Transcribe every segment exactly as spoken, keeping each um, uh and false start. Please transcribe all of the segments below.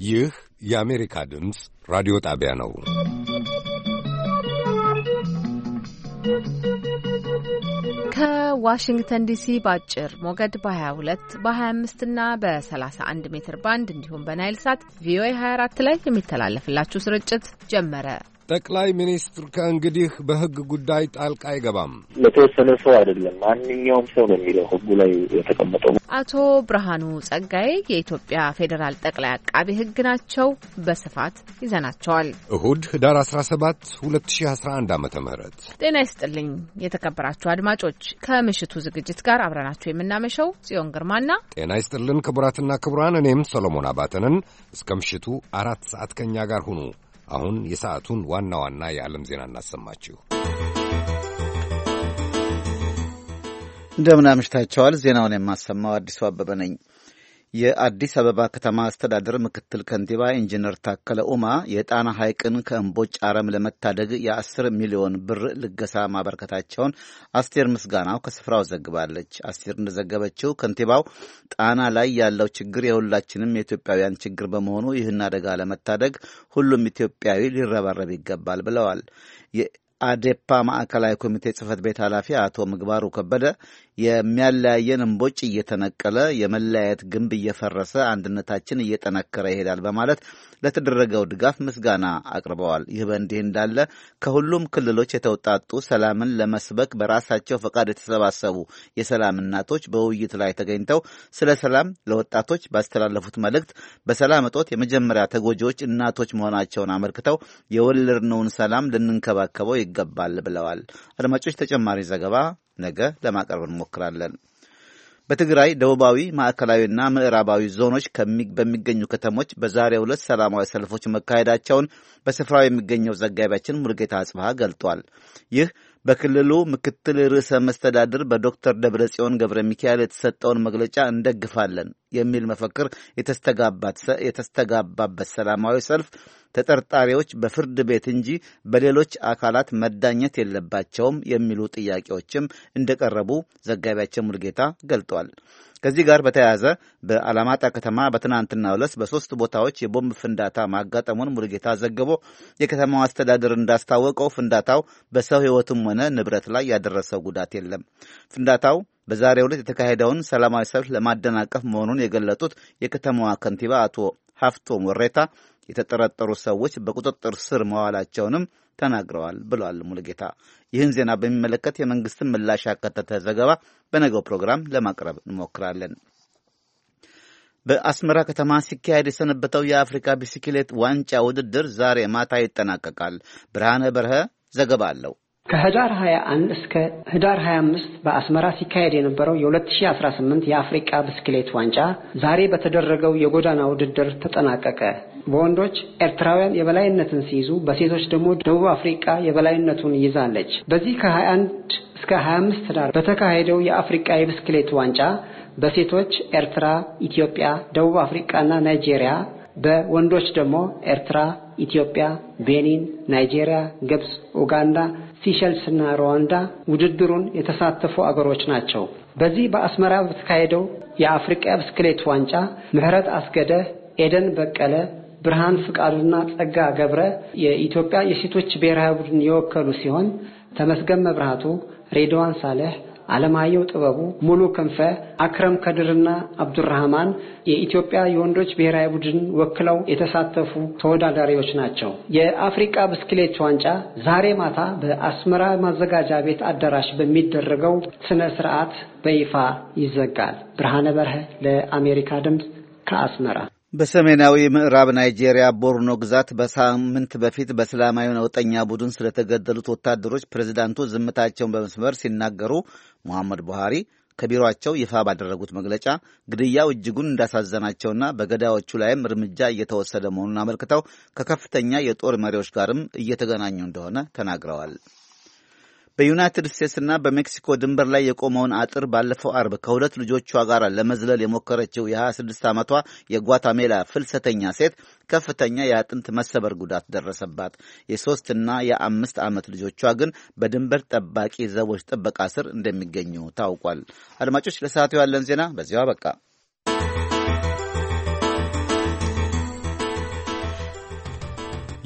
ይህ የአሜሪካ ድምፅ ራዲዮ ጣቢያ ነው። ከዋሽንግተን ዲሲ በአጭር ሞገድ በ22 በ25 እና በ31 ሜትር ባንድ እንዲሁም በናይል ሳት ቪኦኤ ሃያ አራት ላይ የሚተላለፍላችሁ ስርጭት ጀመረ። ጠቅላይ ሚኒስትር ከእንግዲህ በሕግ ጉዳይ ጣልቃ አይገባም። ለተወሰነ ሰው አይደለም፣ ማንኛውም ሰው ነው የሚለው ሕጉ ላይ የተቀመጠው። አቶ ብርሃኑ ጸጋዬ የኢትዮጵያ ፌዴራል ጠቅላይ አቃቤ ሕግ ናቸው። በስፋት ይዘናቸዋል። እሁድ ህዳር አስራ ሰባት ሁለት ሺህ አስራ አንድ ዓመተ ምህረት ጤና ይስጥልኝ የተከበራችሁ አድማጮች፣ ከምሽቱ ዝግጅት ጋር አብረናችሁ የምናመሸው ጽዮን ግርማና ጤና ይስጥልን ክቡራትና ክቡራን፣ እኔም ሰሎሞን አባተንን እስከ ምሽቱ አራት ሰዓት ከኛ ጋር ሁኑ። አሁን የሰዓቱን ዋና ዋና የዓለም ዜና እናሰማችሁ። እንደምን አምሽታችኋል። ዜናውን የማሰማው አዲሱ አበበ ነኝ። የአዲስ አበባ ከተማ አስተዳደር ምክትል ከንቲባ ኢንጂነር ታከለ ኡማ የጣና ሐይቅን ከእምቦጭ አረም ለመታደግ የአስር ሚሊዮን ብር ልገሳ ማበርከታቸውን አስቴር ምስጋናው ከስፍራው ዘግባለች። አስቴር እንደዘገበችው ከንቲባው ጣና ላይ ያለው ችግር የሁላችንም የኢትዮጵያውያን ችግር በመሆኑ ይህን አደጋ ለመታደግ ሁሉም ኢትዮጵያዊ ሊረባረብ ይገባል ብለዋል። የአዴፓ ማዕከላዊ ኮሚቴ ጽህፈት ቤት ኃላፊ አቶ ምግባሩ ከበደ የሚያለያየን እምቦጭ እየተነቀለ የመለያየት ግንብ እየፈረሰ አንድነታችን እየጠነከረ ይሄዳል በማለት ለተደረገው ድጋፍ ምስጋና አቅርበዋል። ይህ በእንዲህ እንዳለ ከሁሉም ክልሎች የተውጣጡ ሰላምን ለመስበክ በራሳቸው ፈቃድ የተሰባሰቡ የሰላም እናቶች በውይይት ላይ ተገኝተው ስለ ሰላም ለወጣቶች ባስተላለፉት መልእክት በሰላም እጦት የመጀመሪያ ተጎጂዎች እናቶች መሆናቸውን አመልክተው የወለድነውን ሰላም ልንንከባከበው ይገባል ብለዋል። አድማጮች፣ ተጨማሪ ዘገባ ነገ ለማቅረብ እንሞክራለን። በትግራይ ደቡባዊ ማዕከላዊና ምዕራባዊ ዞኖች በሚገኙ ከተሞች በዛሬው ዕለት ሰላማዊ ሰልፎች መካሄዳቸውን በስፍራው የሚገኘው ዘጋቢያችን ሙልጌታ አጽብሃ ገልጧል። ይህ በክልሉ ምክትል ርዕሰ መስተዳድር በዶክተር ደብረጽዮን ገብረ ሚካኤል የተሰጠውን መግለጫ እንደግፋለን የሚል መፈክር የተስተጋባበት ሰላማዊ ሰልፍ ተጠርጣሪዎች በፍርድ ቤት እንጂ በሌሎች አካላት መዳኘት የለባቸውም የሚሉ ጥያቄዎችም እንደቀረቡ ዘጋቢያችን ሙልጌታ ገልጧል። ከዚህ ጋር በተያያዘ በአላማጣ ከተማ በትናንትናው ዕለት በሶስት ቦታዎች የቦምብ ፍንዳታ ማጋጠሙን ሙልጌታ ዘግቦ የከተማው አስተዳደር እንዳስታወቀው ፍንዳታው በሰው ሕይወትም ሆነ ንብረት ላይ ያደረሰው ጉዳት የለም። ፍንዳታው በዛሬው ዕለት የተካሄደውን ሰላማዊ ሰልፍ ለማደናቀፍ መሆኑን የገለጡት የከተማዋ ከንቲባ አቶ ሀፍቶም ወሬታ የተጠረጠሩ ሰዎች በቁጥጥር ስር መዋላቸውንም ተናግረዋል ብለዋል ሙልጌታ። ይህን ዜና በሚመለከት የመንግስትን ምላሽ ያካተተ ዘገባ በነገው ፕሮግራም ለማቅረብ እንሞክራለን። በአስመራ ከተማ ሲካሄድ የሰነበተው የአፍሪካ ቢስክሌት ዋንጫ ውድድር ዛሬ ማታ ይጠናቀቃል። ብርሃነ በርሀ ዘገባ አለው። ከህዳር ሃያ አንድ እስከ ህዳር ሃያ አምስት በአስመራ ሲካሄድ የነበረው የ2018 የአፍሪካ ብስክሌት ዋንጫ ዛሬ በተደረገው የጎዳና ውድድር ተጠናቀቀ። በወንዶች ኤርትራውያን የበላይነትን ሲይዙ፣ በሴቶች ደግሞ ደቡብ አፍሪካ የበላይነቱን ይዛለች። በዚህ ከ21 እስከ ሃያ አምስት ህዳር በተካሄደው የአፍሪካ የብስክሌት ዋንጫ በሴቶች ኤርትራ፣ ኢትዮጵያ፣ ደቡብ አፍሪካና ናይጄሪያ፣ በወንዶች ደግሞ ኤርትራ፣ ኢትዮጵያ፣ ቤኒን፣ ናይጄሪያ፣ ግብጽ፣ ኡጋንዳ፣ ሲሸልስና ሩዋንዳ ውድድሩን የተሳተፉ አገሮች ናቸው። በዚህ በአስመራ በተካሄደው የአፍሪካ ብስክሌት ዋንጫ ምህረት አስገደ፣ ኤደን በቀለ፣ ብርሃን ፍቃዱና ጸጋ ገብረ የኢትዮጵያ የሴቶች ብሔራዊ ቡድን የወከሉ ሲሆን ተመስገን መብራቱ፣ ሬድዋን ሳለህ፣ አለማየሁ ጥበቡ፣ ሙሉ ክንፈ፣ አክረም ከድርና አብዱራህማን የኢትዮጵያ የወንዶች ብሔራዊ ቡድን ወክለው የተሳተፉ ተወዳዳሪዎች ናቸው። የአፍሪካ ብስክሌት ዋንጫ ዛሬ ማታ በአስመራ ማዘጋጃ ቤት አዳራሽ በሚደረገው ስነ ስርዓት በይፋ ይዘጋል። ብርሃነ በርሀ ለአሜሪካ ድምፅ ከአስመራ። በሰሜናዊ ምዕራብ ናይጄሪያ ቦርኖ ግዛት በሳምንት በፊት በእስላማዊ ነውጠኛ ቡድን ስለተገደሉት ወታደሮች ፕሬዝዳንቱ ዝምታቸውን በመስመር ሲናገሩ ሙሐመድ ቡሃሪ ከቢሮአቸው ይፋ ባደረጉት መግለጫ ግድያው እጅጉን እንዳሳዘናቸውና በገዳዮቹ ላይም እርምጃ እየተወሰደ መሆኑን አመልክተው ከከፍተኛ የጦር መሪዎች ጋርም እየተገናኙ እንደሆነ ተናግረዋል። በዩናይትድ ስቴትስና በሜክሲኮ ድንበር ላይ የቆመውን አጥር ባለፈው አርብ ከሁለት ልጆቿ ጋር ለመዝለል የሞከረችው የሃያ ስድስት ዓመቷ የጓታሜላ ፍልሰተኛ ሴት ከፍተኛ የአጥንት መሰበር ጉዳት ደረሰባት። የሶስትና የአምስት ዓመት ልጆቿ ግን በድንበር ጠባቂ ዘቦች ጥበቃ ስር እንደሚገኙ ታውቋል። አድማጮች፣ ለሰዓቱ ያለን ዜና በዚያው አበቃ።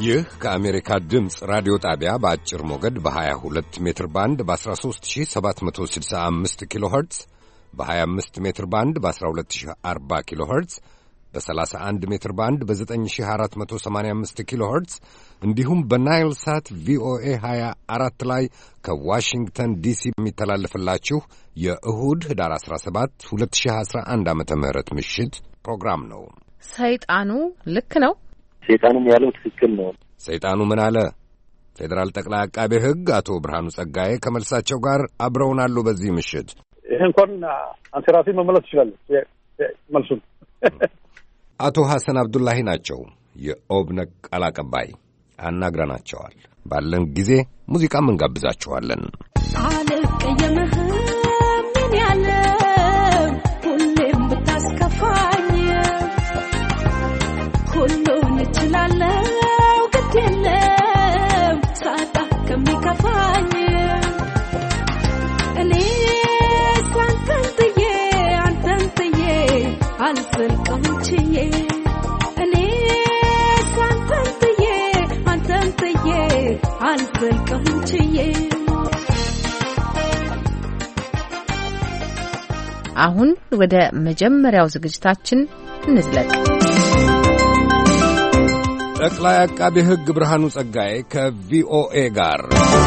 ይህ ከአሜሪካ ድምፅ ራዲዮ ጣቢያ በአጭር ሞገድ በ22 ሜትር ባንድ በ13765 ኪሎ ኸርትዝ በ25 ሜትር ባንድ በ1240 ኪሎ ኸርትዝ በ31 ሜትር ባንድ በ9485 ኪሎ ኸርትዝ እንዲሁም በናይል ሳት ቪኦኤ ሃያ አራት ላይ ከዋሽንግተን ዲሲ የሚተላለፍላችሁ የእሁድ ህዳር አስራ ሰባት ሁለት ሺህ አስራ አንድ ዓመተ ምህረት ምሽት ፕሮግራም ነው። ሰይጣኑ ልክ ነው። ሰይጣኑም ያለው ትክክል ነው። ሰይጣኑ ምን አለ? ፌዴራል ጠቅላይ አቃቤ ሕግ አቶ ብርሃኑ ጸጋዬ ከመልሳቸው ጋር አብረውናሉ በዚህ ምሽት። ይሄ እንኳን አንተ ራስህ መመለስ ትችላለህ መልሱን። አቶ ሐሰን አብዱላሂ ናቸው የኦብነግ ቃል አቀባይ። አናግረናቸዋል። ባለን ጊዜ ሙዚቃም እንጋብዛችኋለን። አልቀየምህም ምን ያለው ሁሌም ብታስከፋኝ ሁሉን እችላለሁ ግድ የለም ሳጣ ከሚከፋኝ እኔ አንተን ጥዬ አንተን ጥዬ አልዘልቅም ችዬ እኔ አንተን ጥዬ አንተን ጥዬ አልዘልቅም ችዬ። አሁን ወደ መጀመሪያው ዝግጅታችን እንዝለቅ። ጠቅላይ አቃቤ ሕግ ብርሃኑ ጸጋዬ ከቪኦኤ ጋር።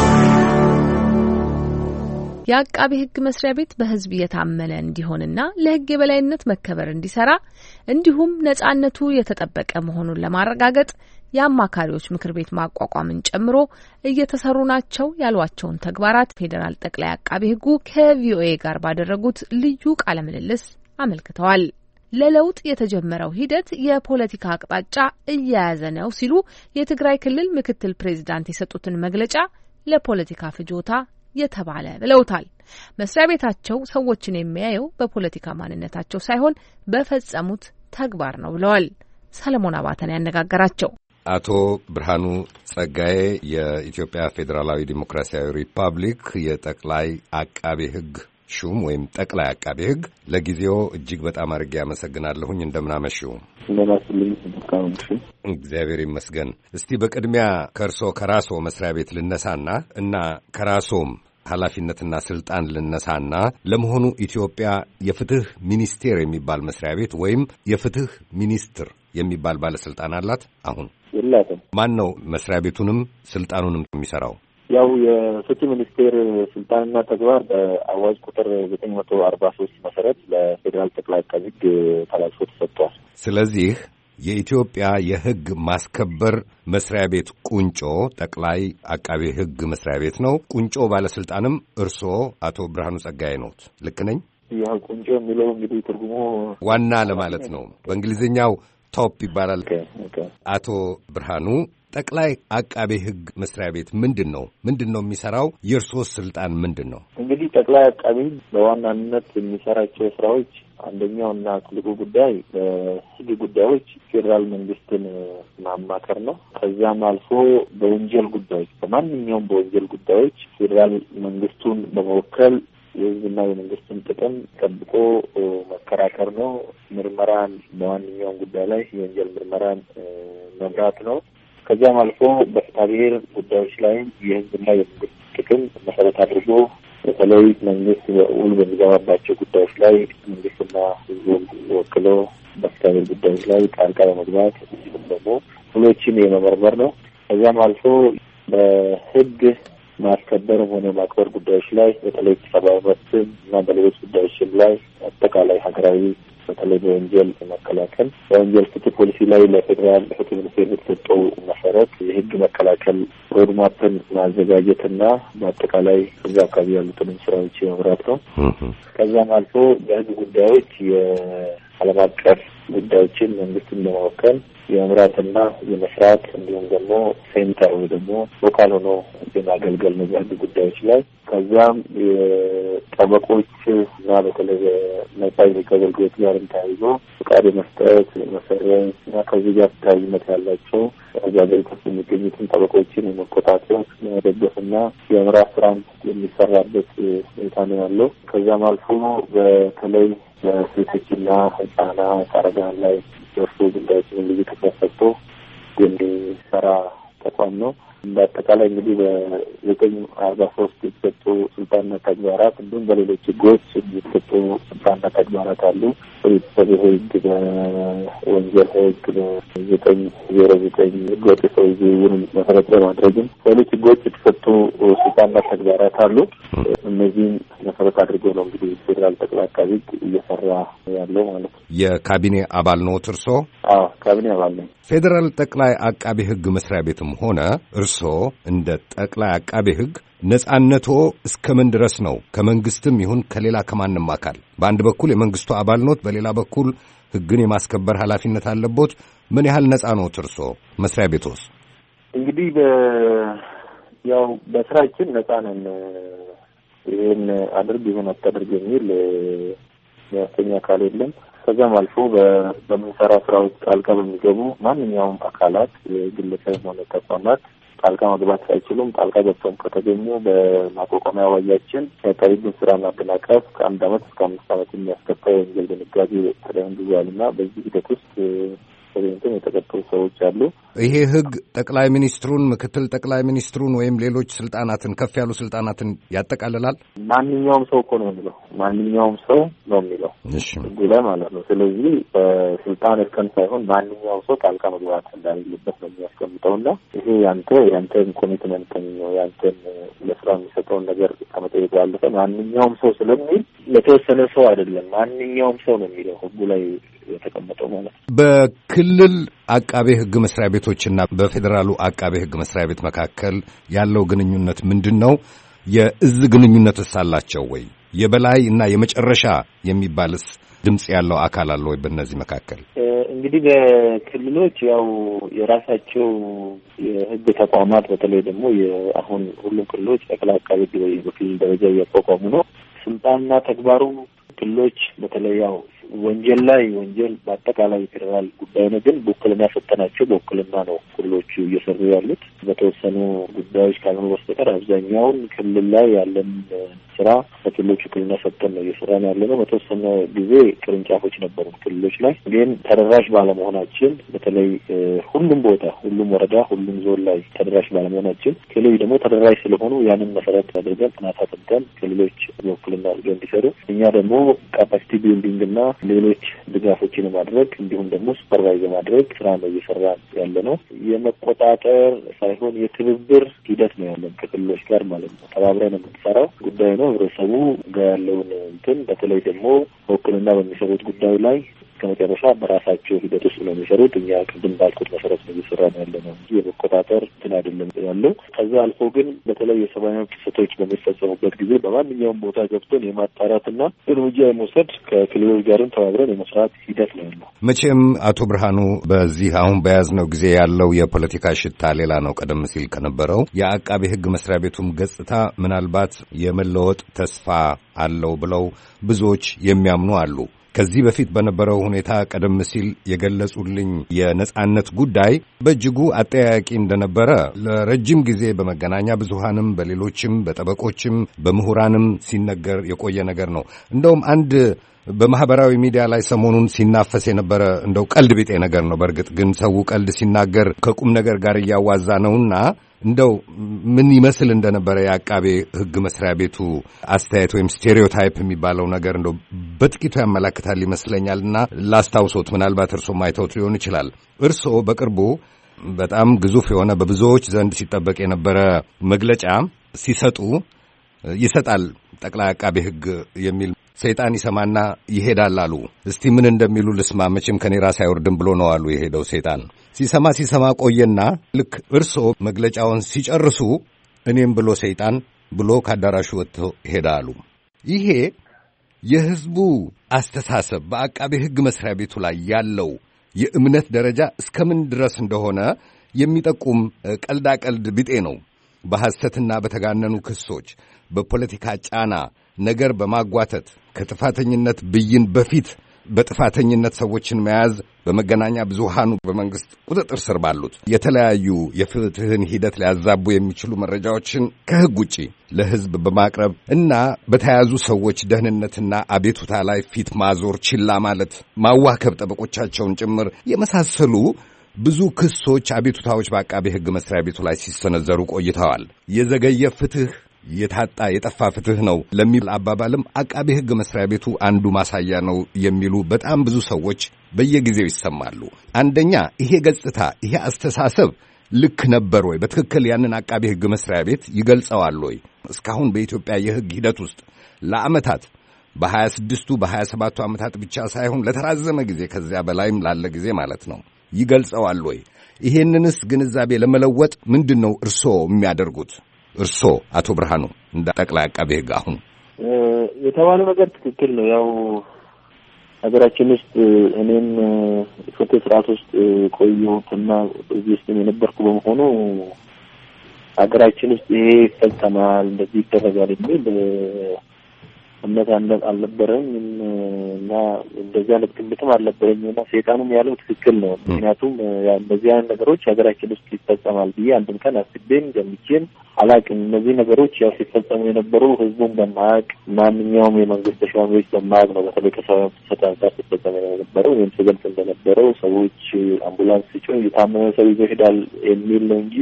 የአቃቤ ሕግ መስሪያ ቤት በሕዝብ የታመነ እንዲሆንና ለሕግ የበላይነት መከበር እንዲሰራ እንዲሁም ነጻነቱ የተጠበቀ መሆኑን ለማረጋገጥ የአማካሪዎች ምክር ቤት ማቋቋምን ጨምሮ እየተሰሩ ናቸው ያሏቸውን ተግባራት ፌዴራል ጠቅላይ አቃቤ ሕጉ ከቪኦኤ ጋር ባደረጉት ልዩ ቃለ ምልልስ አመልክተዋል። ለለውጥ የተጀመረው ሂደት የፖለቲካ አቅጣጫ እየያዘ ነው ሲሉ የትግራይ ክልል ምክትል ፕሬዚዳንት የሰጡትን መግለጫ ለፖለቲካ ፍጆታ የተባለ ብለውታል። መስሪያ ቤታቸው ሰዎችን የሚያየው በፖለቲካ ማንነታቸው ሳይሆን በፈጸሙት ተግባር ነው ብለዋል። ሰለሞን አባተን ያነጋገራቸው አቶ ብርሃኑ ጸጋዬ የኢትዮጵያ ፌዴራላዊ ዲሞክራሲያዊ ሪፐብሊክ የጠቅላይ አቃቤ ሕግ ሹም ወይም ጠቅላይ አቃቤ ሕግ፣ ለጊዜው እጅግ በጣም አድርጌ አመሰግናለሁኝ። እንደምናመሹ። እግዚአብሔር ይመስገን። እስቲ በቅድሚያ ከእርሶ ከራሶ መስሪያ ቤት ልነሳና እና ከራሶም ኃላፊነትና ስልጣን ልነሳና ለመሆኑ ኢትዮጵያ የፍትህ ሚኒስቴር የሚባል መስሪያ ቤት ወይም የፍትህ ሚኒስትር የሚባል ባለስልጣን አላት? አሁን የላትም። ማን ነው መስሪያ ቤቱንም ስልጣኑንም የሚሰራው? ያው የፍትህ ሚኒስቴር ስልጣንና ተግባር በአዋጅ ቁጥር ዘጠኝ መቶ አርባ ሶስት መሰረት ለፌዴራል ጠቅላይ አቃቤ ሕግ ተላልፎ ተሰጥቷል። ስለዚህ የኢትዮጵያ የሕግ ማስከበር መስሪያ ቤት ቁንጮ ጠቅላይ አቃቤ ሕግ መስሪያ ቤት ነው። ቁንጮ ባለስልጣንም እርስዎ አቶ ብርሃኑ ጸጋዬ ነዎት። ልክ ነኝ? ያው ቁንጮ የሚለው እንግዲህ ትርጉሙ ዋና ለማለት ነው። በእንግሊዝኛው ቶፕ ይባላል። አቶ ብርሃኑ ጠቅላይ አቃቤ ሕግ መስሪያ ቤት ምንድን ነው? ምንድን ነው የሚሰራው? የእርሶስ ስልጣን ምንድን ነው? እንግዲህ ጠቅላይ አቃቤ ሕግ በዋናነት የሚሰራቸው ስራዎች አንደኛው እና ትልቁ ጉዳይ በሕግ ጉዳዮች ፌዴራል መንግስትን ማማከር ነው። ከዛም አልፎ በወንጀል ጉዳዮች በማንኛውም በወንጀል ጉዳዮች ፌዴራል መንግስቱን በመወከል የሕዝብና የመንግስትን ጥቅም ጠብቆ መከራከር ነው። ምርመራን በማንኛውም ጉዳይ ላይ የወንጀል ምርመራን መምራት ነው። ከዚያም አልፎ በፍትሐብሔር ጉዳዮች ላይ የሕዝብና የመንግስት ጥቅም መሰረት አድርጎ በተለይ መንግስት ውል በሚገባባቸው ጉዳዮች ላይ መንግስትና ሕዝቡን ወክሎ በፍትሐብሔር ጉዳዮች ላይ ጣልቃ በመግባት እንዲሁም ደግሞ ውሎችን የመመርመር ነው። ከዚያም አልፎ በሕግ ማስከበር ሆነ ማክበር ጉዳዮች ላይ በተለይ ሰብአዊ መብትን እና በሌሎች ጉዳዮችም ላይ አጠቃላይ ሀገራዊ በተለይ በወንጀል መከላከል በወንጀል ፍትህ ፖሊሲ ላይ ለፌዴራል ፍትህ ሚኒስቴር የተሰጠው መሰረት የህግ መከላከል ሮድማፕን ማዘጋጀትና በአጠቃላይ እዛ አካባቢ ያሉትንም ስራዎች የመምራት ነው። ከዛም አልፎ በህግ ጉዳዮች የዓለም አቀፍ ጉዳዮችን መንግስትን ለመወከል የመምራትና የመስራት እንዲሁም ደግሞ ሴንተር ወይ ደግሞ ሎካል ሆኖ የማገልገል ነው በህግ ጉዳዮች ላይ። ከዛም የጠበቆች እና በተለይ ነጻ የህግ አገልግሎት ጋር ተያይዞ ፈቃድ መስጠት፣ መሰረዝ እና ከዚህ ጋር ተያያዥነት ያላቸው ሀገሪቱ ውስጥ የሚገኙትን ጠበቆችን የመቆጣጠር የመደገፍና የመምራት ስራን የሚሰራበት ሁኔታ ነው ያለው። ከዛም አልፎ በተለይ በሴቶችና ህጻናት አረጋውያን ላይ ደርሶ ጉዳዮችን ልዩ ትኩረት ሰጥቶ የሚሰራ ተቋም ነው። በአጠቃላይ እንግዲህ በዘጠኝ አርባ ሶስት የተሰጡ ስልጣንና ተግባራት እንዲሁም በሌሎች ህጎች የተሰጡ ስልጣንና ተግባራት አሉ። በቤተሰብ ህግ፣ በወንጀል ህግ፣ በዘጠኝ ዜሮ ዘጠኝ ህገወጥ የሰው ዝውውርን መሰረት በማድረግም ሌሎች ህጎች የተሰጡ ስልጣንና ተግባራት አሉ። እነዚህም መሰረት አድርጎ ነው እንግዲህ ፌዴራል ጠቅላይ አቃቤ ህግ እየሰራ ያለው ማለት ነው። የካቢኔ አባል ነው እርሶ? አዎ ካቢኔ አባል ነኝ። ፌዴራል ጠቅላይ አቃቤ ህግ መስሪያ ቤትም ሆነ እርሶ እንደ ጠቅላይ አቃቤ ህግ ነጻነቶ እስከምን ድረስ ነው? ከመንግስትም ይሁን ከሌላ ከማንም አካል በአንድ በኩል የመንግስቱ አባል ኖት፣ በሌላ በኩል ህግን የማስከበር ኃላፊነት አለቦት። ምን ያህል ነጻ ኖት እርሶ መስሪያ ቤቶስ? እንግዲህ በ ያው በስራችን ነጻ ነን። ይሄን አድርግ ይሁን አታድርግ የሚል ያስተኛ አካል የለም። ከዛም አልፎ በምንሰራ ስራ ውስጥ ጣልቃ በሚገቡ ማንኛውም አካላት የግለሰብ ሆነ ተቋማት ጣልቃ መግባት አይችሉም። ጣልቃ ገብተውም ከተገኙ በማቋቋሚያ አዋጃችን የአቃቤ ህግን ስራ ማደናቀፍ ከአንድ አመት እስከ አምስት አመት የሚያስቀጣ የወንጀል ድንጋጌ ተደንግጓልና በዚህ ሂደት ውስጥ ተገኝተው የተቀጡ ሰዎች አሉ። ይሄ ህግ ጠቅላይ ሚኒስትሩን፣ ምክትል ጠቅላይ ሚኒስትሩን ወይም ሌሎች ስልጣናትን ከፍ ያሉ ስልጣናትን ያጠቃልላል። ማንኛውም ሰው እኮ ነው የሚለው ማንኛውም ሰው ነው የሚለው ህጉ ላይ ማለት ነው። ስለዚህ በስልጣን እርከን ሳይሆን ማንኛውም ሰው ጣልቃ መግባት እንዳሌለበት ነው የሚያስቀምጠውና ይሄ ያንተ ያንተን ኮሚትመንት ነው ያንተን ለስራ የሚሰጠውን ነገር ከመጠየቅ ባለፈ ማንኛውም ሰው ስለሚል ለተወሰነ ሰው አይደለም ማንኛውም ሰው ነው የሚለው ህጉ ላይ የተቀመጠው ማለት ነው። በክልል አቃቤ ህግ መስሪያ ቤቶችና በፌዴራሉ አቃቤ ህግ መስሪያ ቤት መካከል ያለው ግንኙነት ምንድን ነው? የእዝ ግንኙነትስ አላቸው ወይ? የበላይ እና የመጨረሻ የሚባልስ ድምጽ ያለው አካል አለ ወይ በእነዚህ መካከል? እንግዲህ በክልሎች ያው የራሳቸው የህግ ተቋማት በተለይ ደግሞ የአሁን ሁሉም ክልሎች ጠቅላይ አቃቤ ህግ በክልል ደረጃ እያቋቋሙ ነው። ስልጣንና ተግባሩ ክልሎች በተለይ ያው ወንጀል ላይ ወንጀል በአጠቃላይ ፌዴራል ጉዳይ ነው፣ ግን በውክልና ሰጠናቸው በውክልና ነው ክልሎቹ እየሰሩ ያሉት። በተወሰኑ ጉዳዮች ካልሆነ በስተቀር አብዛኛውን ክልል ላይ ያለን ስራ በክልሎቹ ክልልና ሰጠን ነው እየሰራን ያለ ነው። በተወሰነ ጊዜ ቅርንጫፎች ነበሩ ክልሎች ላይ፣ ግን ተደራሽ ባለመሆናችን በተለይ ሁሉም ቦታ ሁሉም ወረዳ ሁሉም ዞን ላይ ተደራሽ ባለመሆናችን ክልሎች ደግሞ ተደራሽ ስለሆኑ ያንን መሰረት አድርገን ጥናት አጥንተን ክልሎች በውክልና አድርገው እንዲሰሩ እኛ ደግሞ ካፓሲቲ ቢልዲንግ እና ሌሎች ድጋፎችን ማድረግ እንዲሁም ደግሞ ሱፐርቫይዝ ማድረግ ስራ ነው እየሰራ ያለ ነው። የመቆጣጠር ሳይሆን የትብብር ሂደት ነው ያለን ከክልሎች ጋር ማለት ነው። ተባብረን የምንሰራው ጉዳይ ነው። ህብረተሰቡ ጋር ያለውን እንትን በተለይ ደግሞ በውክልና በሚሰሩት ጉዳይ ላይ ከመጨረሻ በራሳቸው ሂደት ውስጥ ነው የሚሰሩት። እኛ ቅድም ባልኩት መሰረት ነው እየሰራ ነው ያለ ነው እንጂ የመቆጣጠር እንትን አይደለም ያለው። ከዛ አልፎ ግን በተለይ የሰብአዊ መብት ጥሰቶች በሚፈጸሙበት ጊዜ በማንኛውም ቦታ ገብተን የማጣራትና እርምጃ የመውሰድ ከክልሎች ጋርም ተባብረን የመስራት ሂደት ነው ያለው። መቼም አቶ ብርሃኑ በዚህ አሁን በያዝነው ጊዜ ያለው የፖለቲካ ሽታ ሌላ ነው ቀደም ሲል ከነበረው። የአቃቤ ህግ መስሪያ ቤቱም ገጽታ ምናልባት የመለወጥ ተስፋ አለው ብለው ብዙዎች የሚያምኑ አሉ። ከዚህ በፊት በነበረው ሁኔታ ቀደም ሲል የገለጹልኝ የነጻነት ጉዳይ በእጅጉ አጠያያቂ እንደነበረ ለረጅም ጊዜ በመገናኛ ብዙሃንም በሌሎችም በጠበቆችም በምሁራንም ሲነገር የቆየ ነገር ነው። እንደውም አንድ በማህበራዊ ሚዲያ ላይ ሰሞኑን ሲናፈስ የነበረ እንደው ቀልድ ቢጤ ነገር ነው። በእርግጥ ግን ሰው ቀልድ ሲናገር ከቁም ነገር ጋር እያዋዛ ነውና እንደው ምን ይመስል እንደነበረ የአቃቤ ህግ መስሪያ ቤቱ አስተያየት ወይም ስቴሪዮታይፕ የሚባለው ነገር እንደው በጥቂቱ ያመላክታል ይመስለኛልና ላስታውሶት፣ ምናልባት እርሶ ማይተውት ሊሆን ይችላል። እርሶ በቅርቡ በጣም ግዙፍ የሆነ በብዙዎች ዘንድ ሲጠበቅ የነበረ መግለጫ ሲሰጡ ይሰጣል ጠቅላይ አቃቤ ህግ የሚል ሰይጣን ይሰማና ይሄዳል አሉ። እስቲ ምን እንደሚሉ ልስማ፣ መቼም ከኔ ራስ አይወርድም ብሎ ነው አሉ የሄደው ሰይጣን። ሲሰማ ሲሰማ ቆየና ልክ እርሶ መግለጫውን ሲጨርሱ እኔም ብሎ ሰይጣን ብሎ ከአዳራሹ ወጥቶ ሄዳ አሉ። ይሄ የህዝቡ አስተሳሰብ በአቃቤ ህግ መስሪያ ቤቱ ላይ ያለው የእምነት ደረጃ እስከምን ድረስ እንደሆነ የሚጠቁም ቀልዳ ቀልድ ቢጤ ነው። በሐሰትና በተጋነኑ ክሶች፣ በፖለቲካ ጫና ነገር በማጓተት ከጥፋተኝነት ብይን በፊት በጥፋተኝነት ሰዎችን መያዝ በመገናኛ ብዙሃኑ በመንግስት ቁጥጥር ስር ባሉት የተለያዩ የፍትህን ሂደት ሊያዛቡ የሚችሉ መረጃዎችን ከህግ ውጪ ለህዝብ በማቅረብ እና በተያዙ ሰዎች ደህንነትና አቤቱታ ላይ ፊት ማዞር፣ ችላ ማለት፣ ማዋከብ፣ ጠበቆቻቸውን ጭምር የመሳሰሉ ብዙ ክሶች፣ አቤቱታዎች በአቃቤ ሕግ መስሪያ ቤቱ ላይ ሲሰነዘሩ ቆይተዋል። የዘገየ ፍትህ፣ የታጣ የጠፋ ፍትህ ነው ለሚል አባባልም አቃቤ ሕግ መስሪያ ቤቱ አንዱ ማሳያ ነው የሚሉ በጣም ብዙ ሰዎች በየጊዜው ይሰማሉ። አንደኛ ይሄ ገጽታ፣ ይሄ አስተሳሰብ ልክ ነበር ወይ? በትክክል ያንን አቃቤ ሕግ መስሪያ ቤት ይገልጸዋል ወይ? እስካሁን በኢትዮጵያ የሕግ ሂደት ውስጥ ለዓመታት በሀያ ስድስቱ በሀያ ሰባቱ ዓመታት ብቻ ሳይሆን ለተራዘመ ጊዜ ከዚያ በላይም ላለ ጊዜ ማለት ነው ይገልጸዋል ወይ? ይሄንንስ ግንዛቤ ለመለወጥ ምንድን ነው እርስዎ የሚያደርጉት? እርስዎ አቶ ብርሃኑ እንደ ጠቅላይ አቃቤ ሕግ አሁን የተባለው ነገር ትክክል ነው። ያው ሀገራችን ውስጥ እኔም ፍትህ ስርዓት ውስጥ ቆየሁትና እዚህ ውስጥ የነበርኩ በመሆኑ ሀገራችን ውስጥ ይሄ ይፈጸማል እንደዚህ ይደረጋል የሚል እምነት አልነበረም እና እንደዚህ አይነት ግምትም አልነበረኝም እና ሰይጣኑም ያለው ትክክል ነው። ምክንያቱም እንደዚህ አይነት ነገሮች ሀገራችን ውስጥ ይፈጸማል ብዬ አንድም ቀን አስቤም ገምቼም አላውቅም። እነዚህ ነገሮች ያው ሲፈጸሙ የነበሩ ህዝቡን በማያውቅ ማንኛውም የመንግስት ተሿሚዎች በማያውቅ ነው። በተለይ ከሰው ተሳታፊ ሲፈጸሙ የነበረው ወይም ሲገልጽ እንደነበረው ሰዎች አምቡላንስ ሲጮህ የታመመ ሰው ይዞ ይሄዳል የሚል ነው እንጂ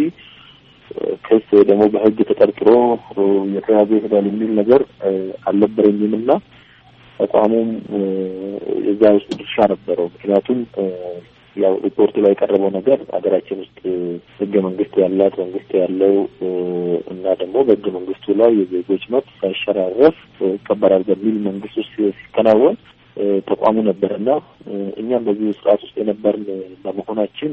ክስ ደግሞ በህግ ተጠርጥሮ የተያዘ ይሄዳል የሚል ነገር አልነበረኝም እና ተቋሙም እዛ ውስጥ ድርሻ ነበረው። ምክንያቱም ያው ሪፖርቱ ላይ የቀረበው ነገር ሀገራችን ውስጥ ህገ መንግስት ያላት መንግስት ያለው እና ደግሞ በህገ መንግስቱ ላይ የዜጎች መብት ሳይሸራረፍ ይከበራል በሚል መንግስት ውስጥ ሲከናወን ተቋሙ ነበርና እኛም በዚህ ስርዓት ውስጥ የነበርን በመሆናችን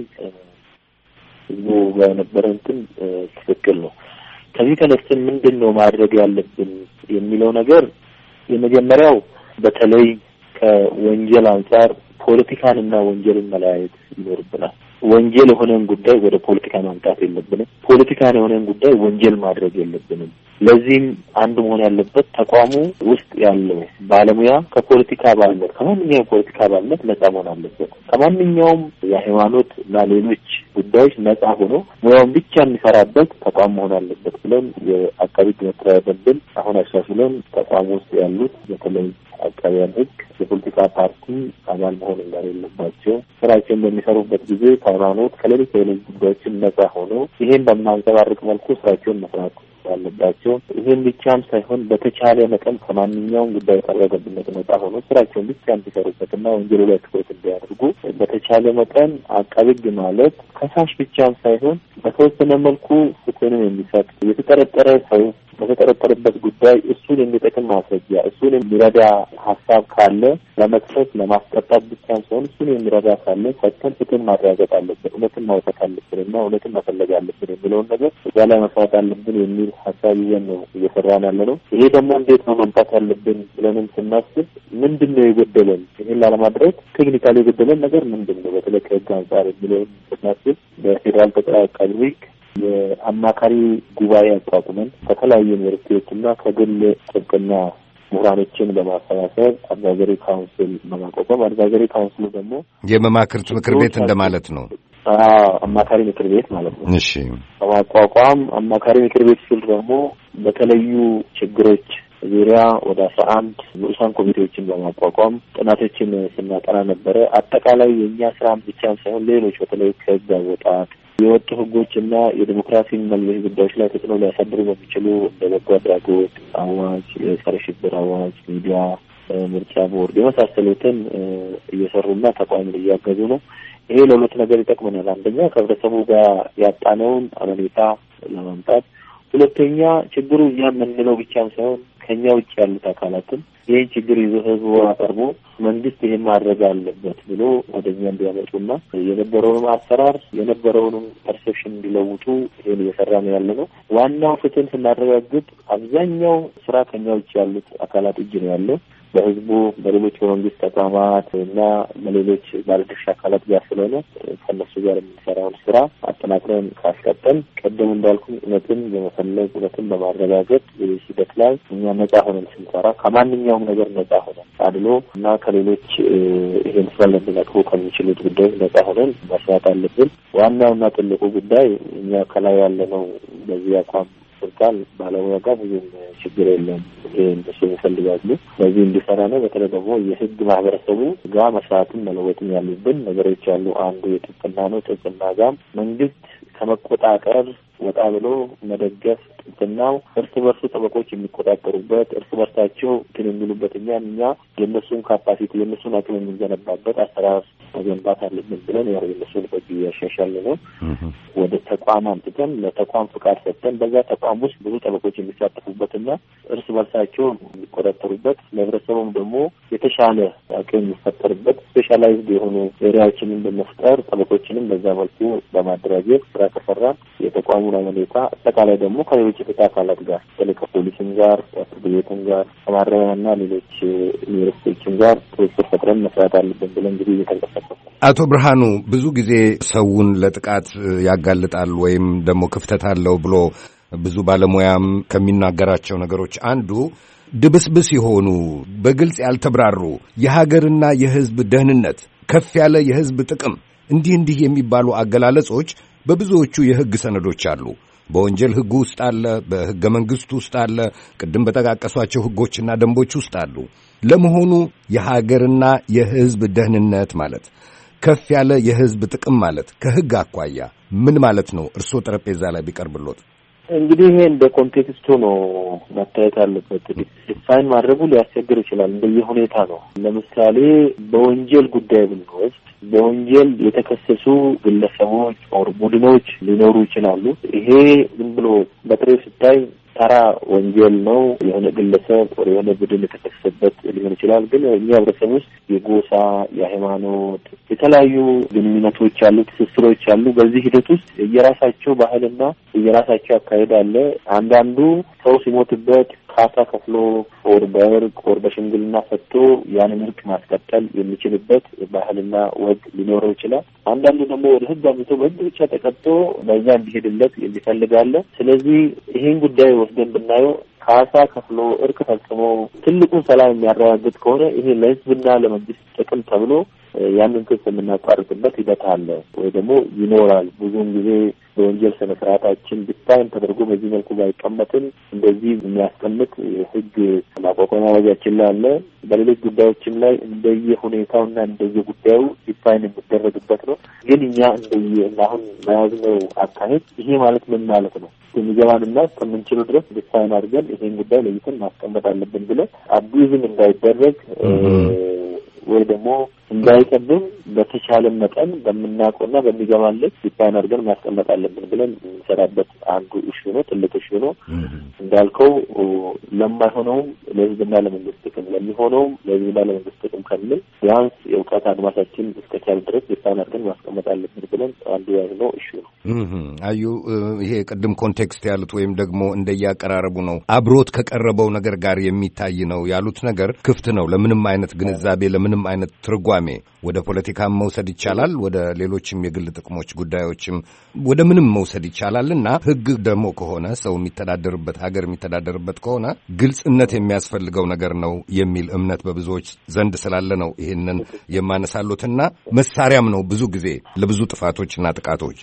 ህዝቡ በነበረ እንትን ትክክል ነው። ከዚህ ተነስተን ምንድን ነው ማድረግ ያለብን የሚለው ነገር የመጀመሪያው በተለይ ከወንጀል አንጻር ፖለቲካንና ወንጀልን መለያየት ይኖርብናል። ወንጀል የሆነን ጉዳይ ወደ ፖለቲካ ማምጣት የለብንም። ፖለቲካን የሆነን ጉዳይ ወንጀል ማድረግ የለብንም። ለዚህም አንዱ መሆን ያለበት ተቋሙ ውስጥ ያለው ባለሙያ ከፖለቲካ አባልነት ከማንኛውም ፖለቲካ አባልነት ነጻ መሆን አለበት። ከማንኛውም የሃይማኖት እና ሌሎች ጉዳዮች ነጻ ሆኖ ሙያውን ብቻ የሚሰራበት ተቋም መሆን አለበት ብለን የአቃቤ ሕግ መተዳደሪያ ደንብን አሁን አሻሽለን ተቋሙ ውስጥ ያሉት በተለይ አቃቤያን ሕግ የፖለቲካ ፓርቲ አባል መሆን እንደሌለባቸው ስራቸውን በሚሰሩበት ጊዜ ከሃይማኖት ከሌሎች ሌሎች ጉዳዮችን ነጻ ሆኖ ይሄን በማንጸባረቅ መልኩ ስራቸውን መስራት ያለባቸው። ይሄን ብቻም ሳይሆን በተቻለ መጠን ከማንኛውም ጉዳይ ተረጋግነት ነጻ ሆኖ ስራቸውን ብቻ እንዲሰሩበትና ወንጀሉ ላይ ትኩረት እንዲያደርጉ በተቻለ መጠን አቃቤ ሕግ ማለት ከሳሽ ብቻም ሳይሆን በተወሰነ መልኩ ፍትህን የሚሰጥ የተጠረጠረ ሰው በተጠረጠረበት ጉዳይ እሱን የሚጠቅም ማስረጃ እሱን የሚረዳ ሀሳብ ካለ ለመክሰስ ለማስቀጣት ብቻም ሳይሆን እሱን የሚረዳ ካለ ፈተን ፍትህን ማረጋገጥ አለብን፣ እውነትን ማውጣት አለብንና እውነትን መፈለግ አለብን የሚለውን ነገር እዛ ላይ መስራት አለብን የሚል ሀሳብ ይዘን ነው እየሰራን ያለ ነው። ይሄ ደግሞ እንዴት ነው መምጣት ያለብን ብለንም ስናስብ ምንድን ነው የጎደለን፣ ይህን ላለማድረግ ቴክኒካሊ የጎደለን ነገር ምንድን ነው በተለይ ከህግ አንጻር የሚለውን ስናስብ በፌዴራል ጠቅላይ አቃቤ ሕግ የአማካሪ ጉባኤ አቋቁመን ከተለያዩ ዩኒቨርሲቲዎችና ከግል ጥብቅና ምሁራኖችን በማሰባሰብ አድቫይዘሪ ካውንስል በማቋቋም አድቫይዘሪ ካውንስሉ ደግሞ የመማክርት ምክር ቤት እንደማለት ነው። አማካሪ ምክር ቤት ማለት ነው። እሺ በማቋቋም አማካሪ ምክር ቤት ሲል ደግሞ በተለያዩ ችግሮች ዙሪያ ወደ አስራ አንድ ንዑሳን ኮሚቴዎችን በማቋቋም ጥናቶችን ስናጠና ነበረ። አጠቃላይ የእኛ ስራም ብቻም ሳይሆን ሌሎች በተለይ ከህግ አወጣጥ የወጡ ህጎችና የዲሞክራሲ መለስ ጉዳዮች ላይ ተጽዕኖ ሊያሳድሩ በሚችሉ እንደ በጎ አድራጎት አዋጅ፣ የጸረ ሽብር አዋጅ፣ ሚዲያ፣ ምርጫ ቦርድ የመሳሰሉትን እየሰሩና ተቋሙን እያገዙ ነው። ይሄ ለሁለት ነገር ይጠቅመናል። አንደኛ ከህብረተሰቡ ጋር ያጣነውን አመኔታ ለማምጣት፣ ሁለተኛ ችግሩ እኛ የምንለው ብቻም ሳይሆን ከኛ ውጭ ያሉት አካላትን ይህን ችግር ይዞ ህዝቡ አቀርቦ መንግስት ይሄን ማድረግ አለበት ብሎ ወደኛ እንዲያመጡና የነበረውንም አሰራር የነበረውንም ፐርሴፕሽን እንዲለውጡ ይሄን እየሰራ ነው ያለ ነው። ዋናው ፍትህን ስናረጋግጥ አብዛኛው ስራ ከኛ ውጭ ያሉት አካላት እጅ ነው ያለው። በህዝቡ በሌሎች በመንግስት ተቋማት እና በሌሎች ባለድርሻ አካላት ጋር ስለሆነ ከነሱ ጋር የምንሰራውን ስራ አጠናክረን ካስቀጠል ቀደም እንዳልኩ እውነትን በመፈለግ እውነትን በማረጋገጥ ሂደት ላይ እኛ ነጻ ሆነን ስንሰራ ከማንኛውም ነገር ነጻ ሆነን አድሎ እና ከሌሎች ይሄን ስራ ለሚነቅፉ ከሚችሉት ጉዳዮች ነጻ ሆነን መስራት አለብን። ዋናውና ትልቁ ጉዳይ እኛ ከላይ ያለነው በዚህ አቋም ያመልካል ባለሙያ ጋር ብዙም ችግር የለም። ይሄ እነሱ ይፈልጋሉ ስለዚህ እንዲሰራ ነው። በተለይ ደግሞ የህግ ማህበረሰቡ ጋር መስራትን መለወጥም ያሉብን ነገሮች አሉ። አንዱ የጥብቅና ነው። ጥብቅና ጋር መንግስት ከመቆጣጠር ወጣ ብሎ መደገፍ ጥብቅናው እርስ በርሱ ጠበቆች የሚቆጣጠሩበት እርስ በርሳቸው እንትን የሚሉበት እኛ እኛ የእነሱን ካፓሲቲ የእነሱን አቅም የምንገነባበት አሰራር መገንባት አለብን ብለን ያው የእነሱን ህግ እያሻሻል ነው። ወደ ተቋም አምጥተን ለተቋም ፍቃድ ሰጥተን በዛ ተቋም ውስጥ ብዙ ጠበቆች የሚሳተፉበትና እርስ በርሳቸው የሚቆጣጠሩበት ለህብረተሰቡም ደግሞ የተሻለ አቅም የሚፈጠርበት ስፔሻላይዝድ የሆኑ ኤሪያዎችንን በመፍጠር ጠበቆችንም በዛ መልኩ በማደራጀት ስራ ከሰራ የተቋሙን ሁኔታ አጠቃላይ ደግሞ ከሌሎች የፍትህ አካላት ጋር በተለይ ከፖሊስም ጋር ከፍርድ ቤትም ጋር ከማረሚያና ሌሎች ዩኒቨርሲቲዎችም ጋር ትብብር ፈጥረን መስራት አለብን ብለን እንግዲህ እየተንቀሳቀስን። አቶ ብርሃኑ ብዙ ጊዜ ሰውን ለጥቃት ያጋልጣል ወይም ደግሞ ክፍተት አለው ብሎ ብዙ ባለሙያም ከሚናገራቸው ነገሮች አንዱ ድብስብስ የሆኑ በግልጽ ያልተብራሩ የሀገርና የህዝብ ደህንነት፣ ከፍ ያለ የህዝብ ጥቅም እንዲህ እንዲህ የሚባሉ አገላለጾች በብዙዎቹ የህግ ሰነዶች አሉ። በወንጀል ህጉ ውስጥ አለ፣ በህገ መንግስቱ ውስጥ አለ፣ ቅድም በጠቃቀሷቸው ህጎችና ደንቦች ውስጥ አሉ። ለመሆኑ የሀገርና የህዝብ ደህንነት ማለት ከፍ ያለ የህዝብ ጥቅም ማለት ከህግ አኳያ ምን ማለት ነው? እርስዎ ጠረጴዛ ላይ ቢቀርብሎት። እንግዲህ ይሄ እንደ ኮንቴክስቱ ነው መታየት አለበት። ዲፋይን ማድረጉ ሊያስቸግር ይችላል። እንደየሁኔታ ነው። ለምሳሌ በወንጀል ጉዳይ ብንወስድ በወንጀል የተከሰሱ ግለሰቦች ኦር ቡድኖች ሊኖሩ ይችላሉ። ይሄ ዝም ብሎ በጥሬው ሲታይ ተራ ወንጀል ነው። የሆነ ግለሰብ ወደ የሆነ ቡድን የተከሰሰበት ሊሆን ይችላል። ግን እኛ ህብረተሰብ ውስጥ የጎሳ፣ የሃይማኖት የተለያዩ ግንኙነቶች አሉ፣ ትስስሮች አሉ። በዚህ ሂደት ውስጥ የራሳቸው ባህልና የራሳቸው አካሄድ አለ። አንዳንዱ ሰው ሲሞትበት ካሳ ከፍሎ ኦር በእርቅ ኦር በሽምግልና ፈቶ ያንን እርቅ ማስቀጠል የሚችልበት ባህልና ወግ ሊኖረው ይችላል። አንዳንዱ ደግሞ ወደ ህግ አምጥቶ በህግ ብቻ ተቀጥቶ በዛ እንዲሄድለት የሚፈልጋለ። ስለዚህ ይሄን ጉዳይ ወስደን ብናየው ካሳ ከፍሎ እርቅ ፈጽሞ ትልቁን ሰላም የሚያረጋግጥ ከሆነ ይሄ ለህዝብና ለመንግስት ጥቅም ተብሎ ያንን ክስ የምናቋርጥበት ሂደት አለ ወይ ደግሞ ይኖራል። ብዙውን ጊዜ በወንጀል ስነ ስርዓታችን ዲፋይን ተደርጎ በዚህ መልኩ ባይቀመጥም እንደዚህ የሚያስቀምጥ ህግ ማቋቋሚያ አዋጃችን ላይ አለ። በሌሎች ጉዳዮችም ላይ እንደየ ሁኔታውና እንደየ ጉዳዩ ዲፋይን የሚደረግበት ነው። ግን እኛ እንደየ አሁን መያዝነው አካሄድ ይሄ ማለት ምን ማለት ነው የሚገባንና እስከምንችለው ድረስ ዲፋይን አድርገን ይሄን ጉዳይ ለይተን ማስቀመጥ አለብን ብለን አቢዩዝም እንዳይደረግ ወይ ደግሞ እንዳይቀድም በተቻለ መጠን በምናውቀውና በሚገባን ልክ ዲፋይን አድርገን ማስቀመጥ አለብን ብለን የምንሰራበት አንዱ ኢሹ ነው። ትልቅ ኢሹ ነው። እንዳልከው ለማይሆነውም ለህዝብና ለመንግስት ጥቅም፣ ለሚሆነውም ለህዝብና ለመንግስት ጥቅም ከሚል ቢያንስ የእውቀት አድማሳችን እስከቻለ ድረስ ዲፋይን አድርገን ማስቀመጥ አለብን ብለን አንዱ ያዝነው ኢሹ ነው። አዩ ይሄ ቅድም ኮንቴክስት ያሉት ወይም ደግሞ እንደያቀራረቡ ነው አብሮት ከቀረበው ነገር ጋር የሚታይ ነው ያሉት ነገር ክፍት ነው ለምንም አይነት ግንዛቤ ለምንም አይነት ትርጓሜ ወደ ፖለቲካም መውሰድ ይቻላል፣ ወደ ሌሎችም የግል ጥቅሞች ጉዳዮችም ወደ ምንም መውሰድ ይቻላልና ህግ ደግሞ ከሆነ ሰው የሚተዳደርበት ሀገር የሚተዳደርበት ከሆነ ግልጽነት የሚያስፈልገው ነገር ነው የሚል እምነት በብዙዎች ዘንድ ስላለ ነው ይሄንን የማነሳሉትና መሳሪያም ነው ብዙ ጊዜ ለብዙ ጥፋቶችና ጥቃቶች።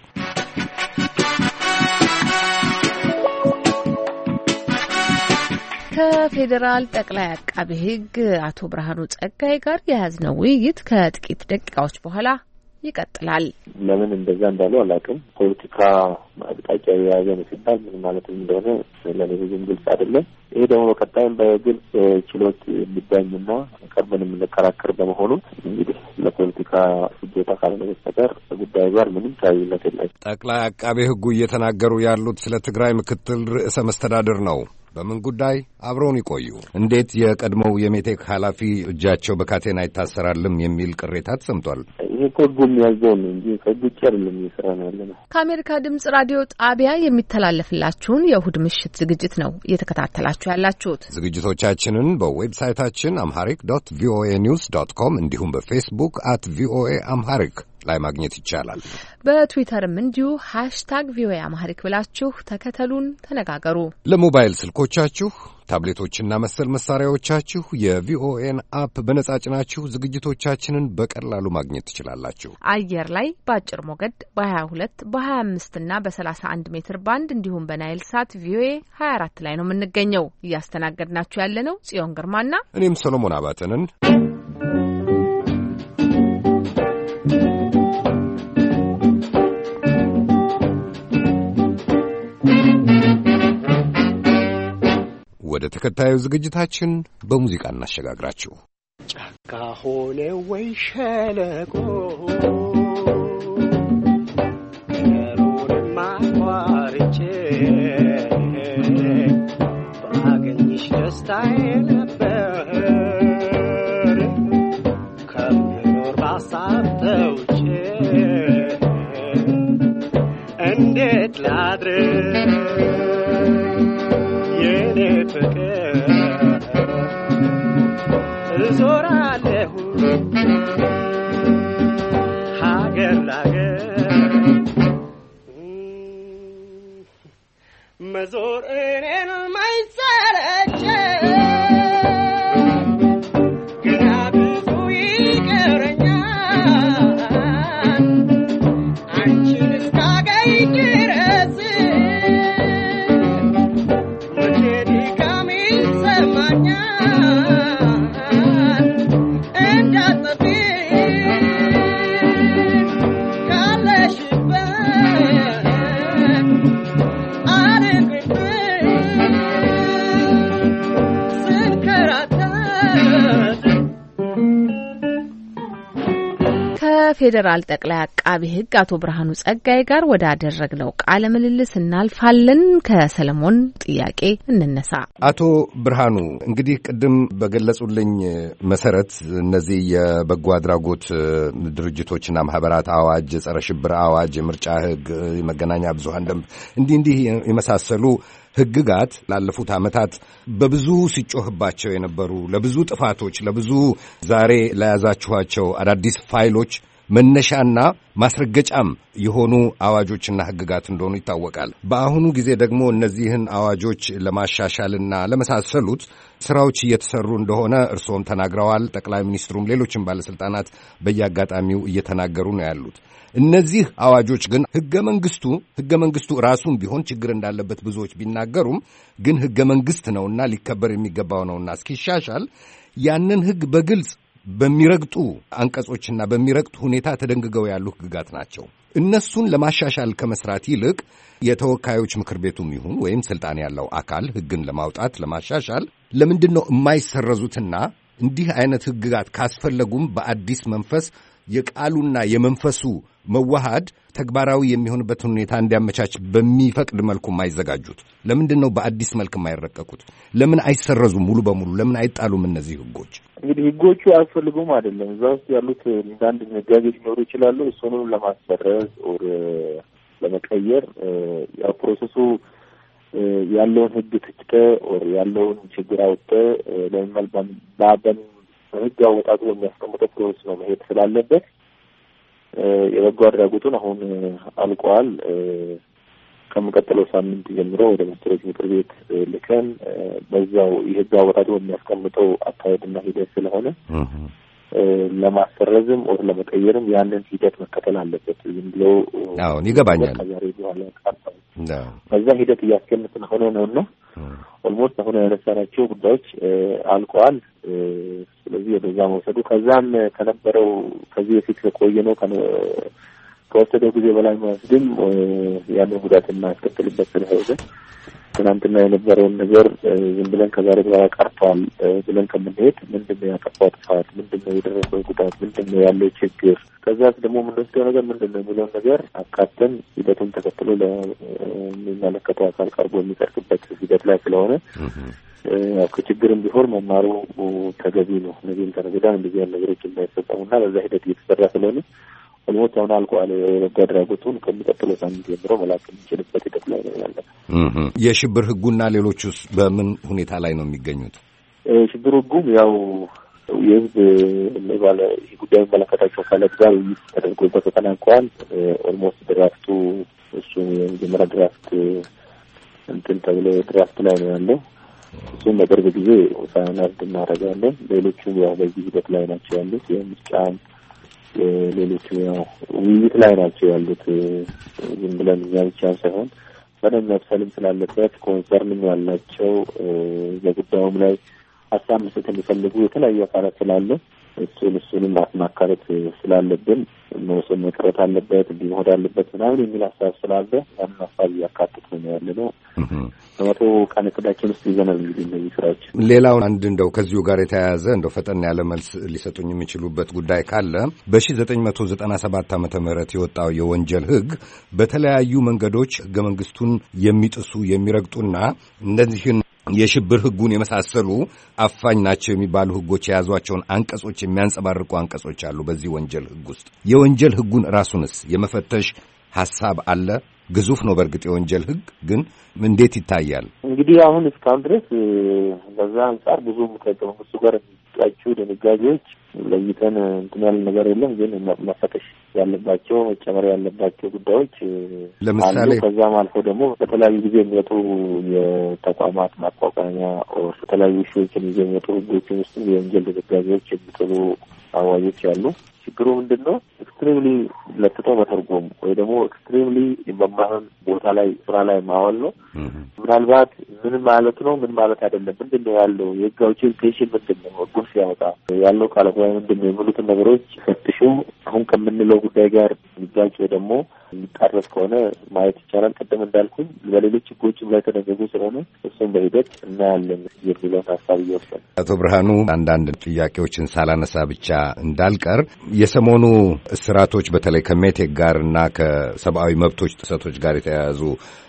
ከፌዴራል ጠቅላይ አቃቤ ሕግ አቶ ብርሃኑ ጸጋዬ ጋር የያዝነው ውይይት ከጥቂት ደቂቃዎች በኋላ ይቀጥላል። ለምን እንደዛ እንዳሉ አላውቅም። ፖለቲካ አቅጣጫ የያዘ ነው ሲባል ምን ማለት እንደሆነ ለኔ ብዙም ግልጽ አይደለም። ይሄ ደግሞ በቀጣይም በግልጽ ችሎት የሚዳኝና ቀርበን የምንከራከር በመሆኑ እንግዲህ ለፖለቲካ ፍጆታ ካልሆነ በስተቀር ጉዳዩ ጋር ምንም ተያያዥነት የለም። ጠቅላይ አቃቤ ሕጉ እየተናገሩ ያሉት ስለ ትግራይ ምክትል ርዕሰ መስተዳድር ነው። በምን ጉዳይ አብረውን ይቆዩ። እንዴት የቀድሞው የሜቴክ ኃላፊ እጃቸው በካቴና ይታሰራልም የሚል ቅሬታ ተሰምቷል። ይሄ ህጉ የሚያዘው ነው እንጂ ከህግ ውጭ አይደለም እየሰራ ነው ያለነው። ከአሜሪካ ድምጽ ራዲዮ ጣቢያ የሚተላለፍላችሁን የእሁድ ምሽት ዝግጅት ነው እየተከታተላችሁ ያላችሁት። ዝግጅቶቻችንን በዌብሳይታችን አምሃሪክ ዶት ቪኦኤ ኒውስ ዶት ኮም እንዲሁም በፌስቡክ አት ቪኦኤ አምሃሪክ ላይ ማግኘት ይቻላል። በትዊተርም እንዲሁ ሃሽታግ ቪኦኤ አማርኛ ብላችሁ ተከተሉን፣ ተነጋገሩ። ለሞባይል ስልኮቻችሁ፣ ታብሌቶችና መሰል መሳሪያዎቻችሁ የቪኦኤን አፕ በነጻ ጭናችሁ ዝግጅቶቻችንን በቀላሉ ማግኘት ትችላላችሁ። አየር ላይ በአጭር ሞገድ በ22 በ25 እና በ31 ሜትር ባንድ እንዲሁም በናይል ሳት ቪኦኤ ሀያ አራት ላይ ነው የምንገኘው። እያስተናገድናችሁ ያለነው ጽዮን ግርማና እኔም ሰሎሞን አባተንን። ወደ ተከታዩ ዝግጅታችን በሙዚቃ እናሸጋግራችሁ። ጫካ ሆነ ወይ ሸለቆ ከሩን ማቋርጬ ባገኝሽ ደስታዬ ነበር ከምኖር ባሳብ ተውጬ እንዴት ላድርግ የኔ ፍቅር እዞራለሁ ሀገር ላገር መዞር እኔን ማይሰለቸ ገና ብዙ ይቀረኛል አንቺን እስካገኝ ድረስ ከፌዴራል ጠቅላይ አቃቢ ሕግ አቶ ብርሃኑ ጸጋዬ ጋር ወዳደረግነው ቃለ ምልልስ እናልፋለን። ከሰለሞን ጥያቄ እንነሳ። አቶ ብርሃኑ እንግዲህ ቅድም በገለጹልኝ መሰረት እነዚህ የበጎ አድራጎት ድርጅቶችና ማህበራት አዋጅ፣ የጸረ ሽብር አዋጅ፣ የምርጫ ሕግ፣ የመገናኛ ብዙሃን ደንብ እንዲህ እንዲህ የመሳሰሉ ሕግጋት ላለፉት ዓመታት በብዙ ሲጮህባቸው የነበሩ ለብዙ ጥፋቶች፣ ለብዙ ዛሬ ለያዛችኋቸው አዳዲስ ፋይሎች መነሻና ማስረገጫም የሆኑ አዋጆችና ሕግጋት እንደሆኑ ይታወቃል። በአሁኑ ጊዜ ደግሞ እነዚህን አዋጆች ለማሻሻልና ለመሳሰሉት ስራዎች እየተሰሩ እንደሆነ እርስዎም ተናግረዋል። ጠቅላይ ሚኒስትሩም ሌሎችም ባለስልጣናት በየአጋጣሚው እየተናገሩ ነው ያሉት። እነዚህ አዋጆች ግን ሕገ መንግስቱ ሕገ መንግስቱ ራሱም ቢሆን ችግር እንዳለበት ብዙዎች ቢናገሩም ግን ሕገ መንግስት ነውና ሊከበር የሚገባው ነውና እስኪሻሻል ያንን ሕግ በግልጽ በሚረግጡ አንቀጾችና በሚረግጡ ሁኔታ ተደንግገው ያሉ ሕግጋት ናቸው። እነሱን ለማሻሻል ከመስራት ይልቅ የተወካዮች ምክር ቤቱም ይሁን ወይም ስልጣን ያለው አካል ሕግን ለማውጣት ለማሻሻል ለምንድን ነው የማይሰረዙትና እንዲህ አይነት ሕግጋት ካስፈለጉም በአዲስ መንፈስ የቃሉና የመንፈሱ መዋሃድ ተግባራዊ የሚሆንበትን ሁኔታ እንዲያመቻች በሚፈቅድ መልኩ የማይዘጋጁት? ለምንድን ነው በአዲስ መልክ የማይረቀቁት? ለምን አይሰረዙም ሙሉ በሙሉ? ለምን አይጣሉም እነዚህ ሕጎች? እንግዲህ ሕጎቹ አያስፈልጉም አይደለም። እዛ ውስጥ ያሉት አንዳንድ ነጋዴዎች ሊኖሩ ይችላሉ። እሱንም ለማሰረዝ ኦር ለመቀየር ያው ፕሮሰሱ ያለውን ሕግ ትጭቀ ኦር ያለውን ችግር አውጥተ ለመልባም ባበን ሕግ አወጣጡ የሚያስቀምጠው ፕሮሰስ ነው መሄድ ስላለበት የበጎ አድራጎቱን አሁን አልቋል። ከመቀጠለው ሳምንት ጀምሮ ወደ ሚኒስትሮች ምክር ቤት ልከን በዛው የሕግ አወጣጡ የሚያስቀምጠው አካሄድና ሂደት ስለሆነ ለማሰረዝም ወር ለመቀየርም ያንን ሂደት መከተል አለበት። ዝም ብሎ አሁን ይገባኛል ከዛሬ በኋላ ቃርታ በዛ ሂደት እያስቀምጥን ሆነ ነውና ኦልሞስት አሁን ያነሳናቸው ጉዳዮች አልቀዋል። ስለዚህ ወደዛ መውሰዱ ከዛም ከነበረው ከዚህ በፊት ከቆየ ነው ከወሰደው ጊዜ በላይ ማስድም ያንን ጉዳትና ያስከትልበት ስለሆነ ትናንትና የነበረውን ነገር ዝም ብለን ከዛሬ በኋላ ቀርቷል ብለን ከምንሄድ ምንድነው ያጠፋው ጥፋት፣ ምንድነው የደረሰው ጉዳት፣ ምንድነው ያለው ችግር፣ ከዛስ ደግሞ የምንወስደው ነገር ምንድነው የሚለውን ነገር አካተን ሂደቱን ተከትሎ ለሚመለከተው አካል ቀርቦ የሚቀርብበት ሂደት ላይ ስለሆነ ያው ከችግርም ቢሆን መማሩ ተገቢ ነው። እነዚህም ተነግዳን እንደዚህ ያሉ ነገሮች እንዳይፈጸሙና በዛ ሂደት እየተሰራ ስለሆነ ኦልሞስት አሁን አልቋል። የበጎ አድራጎቱን ከሚቀጥለው ሳምንት ጀምሮ መላክ የሚችልበት ሂደት ላይ ነው ያለ። የሽብር ሕጉና ሌሎቹስ በምን ሁኔታ ላይ ነው የሚገኙት? ሽብር ሕጉም ያው የህዝብ ለባለ ጉዳይ መለከታቸው አካላት ጋር ውይይት ተደርጎበት ተጠናቋል። ኦልሞስት ድራፍቱ እሱ የመጀመሪያ ድራፍት እንትን ተብሎ ድራፍት ላይ ነው ያለው። እሱም በቅርብ ጊዜ ፋይናል እናደርጋለን። ሌሎቹ ያው በዚህ ሂደት ላይ ናቸው ያሉት። የምርጫን ሌሎቹ ያው ውይይት ላይ ናቸው ያሉት። ዝም ብለን እኛ ብቻ ሳይሆን በደንብ መብሰልም ስላለበት ኮንሰርንም ያላቸው በጉዳዩም ላይ ሀሳብ መስጠት የሚፈልጉ የተለያዩ አካላት ስላለ እሱን እሱንም ማካተት ስላለብን መውሰድ መቅረት አለበት እንዲህ መሆን አለበት ምናምን የሚል ሀሳብ ስላለ ያንን ሀሳብ እያካተት ነው ያለ ነው። በመቶ ቀን እቅዳችን ውስጥ ይዘናል እንግዲህ እነዚህ ስራዎች። ሌላው አንድ እንደው ከዚሁ ጋር የተያያዘ እንደው ፈጠን ያለ መልስ ሊሰጡኝ የሚችሉበት ጉዳይ ካለ በሺህ ዘጠኝ መቶ ዘጠና ሰባት ዓመተ ምህረት የወጣው የወንጀል ሕግ በተለያዩ መንገዶች ሕገ መንግስቱን የሚጥሱ የሚረግጡና እነዚህን የሽብር ሕጉን የመሳሰሉ አፋኝ ናቸው የሚባሉ ሕጎች የያዟቸውን አንቀጾች የሚያንጸባርቁ አንቀጾች አሉ በዚህ ወንጀል ሕግ ውስጥ። የወንጀል ሕጉን ራሱንስ የመፈተሽ ሐሳብ አለ? ግዙፍ ነው በእርግጥ የወንጀል ሕግ ግን እንዴት ይታያል? እንግዲህ አሁን እስካሁን ድረስ በዛ አንጻር ብዙ ከቀም እሱ ጋር የሚጣጩ ድንጋጌዎች ለይተን እንትን ያለ ነገር የለም። ግን መፈተሽ ያለባቸው መጨመር ያለባቸው ጉዳዮች ለምሳሌ ከዛም አልፎ ደግሞ በተለያዩ ጊዜ የሚወጡ የተቋማት ማቋቋሚያ ኦር የተለያዩ ሹዎችን ይዘው የሚወጡ ሕጎችን ውስጥ የወንጀል ድንጋጌዎች የሚጥሉ አዋጆች ያሉ። ችግሩ ምንድን ነው? ኤክስትሪምሊ ለጥጦ መተርጎም ወይ ደግሞ ኤክስትሪምሊ በማህን ቦታ ላይ ስራ ላይ ማዋል ነው። ምናልባት ምን ማለት ነው ምን ማለት አይደለም ምንድን ነው ያለው የህጋዎች ኢምፕሊኬሽን ምንድን ነው ህጉን ሲያወጣ ያለው ካለጓይ ምንድን ነው የሚሉትን ነገሮች ፈትሹ አሁን ከምንለው ጉዳይ ጋር የሚጋጭ ወይ ደግሞ የሚጣረስ ከሆነ ማየት ይቻላል። ቀደም እንዳልኩኝ በሌሎች ህጎችም ላይ ተደንግጎ ስለሆነ እሱም በሂደት እናያለን የሚለውን ሀሳብ እየወሰን አቶ ብርሃኑ አንዳንድ ጥያቄዎችን ሳላነሳ ብቻ እንዳልቀር የሰሞኑ እስራቶች በተለይ ከሜቴክ ጋር እና ከሰብአዊ መብቶች ጥሰቶች ጋር የተያያዙ